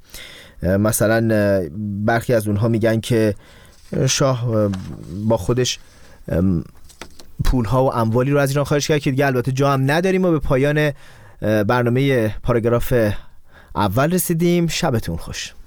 S1: مثلا برخی از اونها میگن که شاه با خودش پولها و اموالی رو از ایران خارج کرد که دیگه البته جا هم نداریم. و به پایان برنامه پاراگراف اول رسیدیم. شبتون خوش.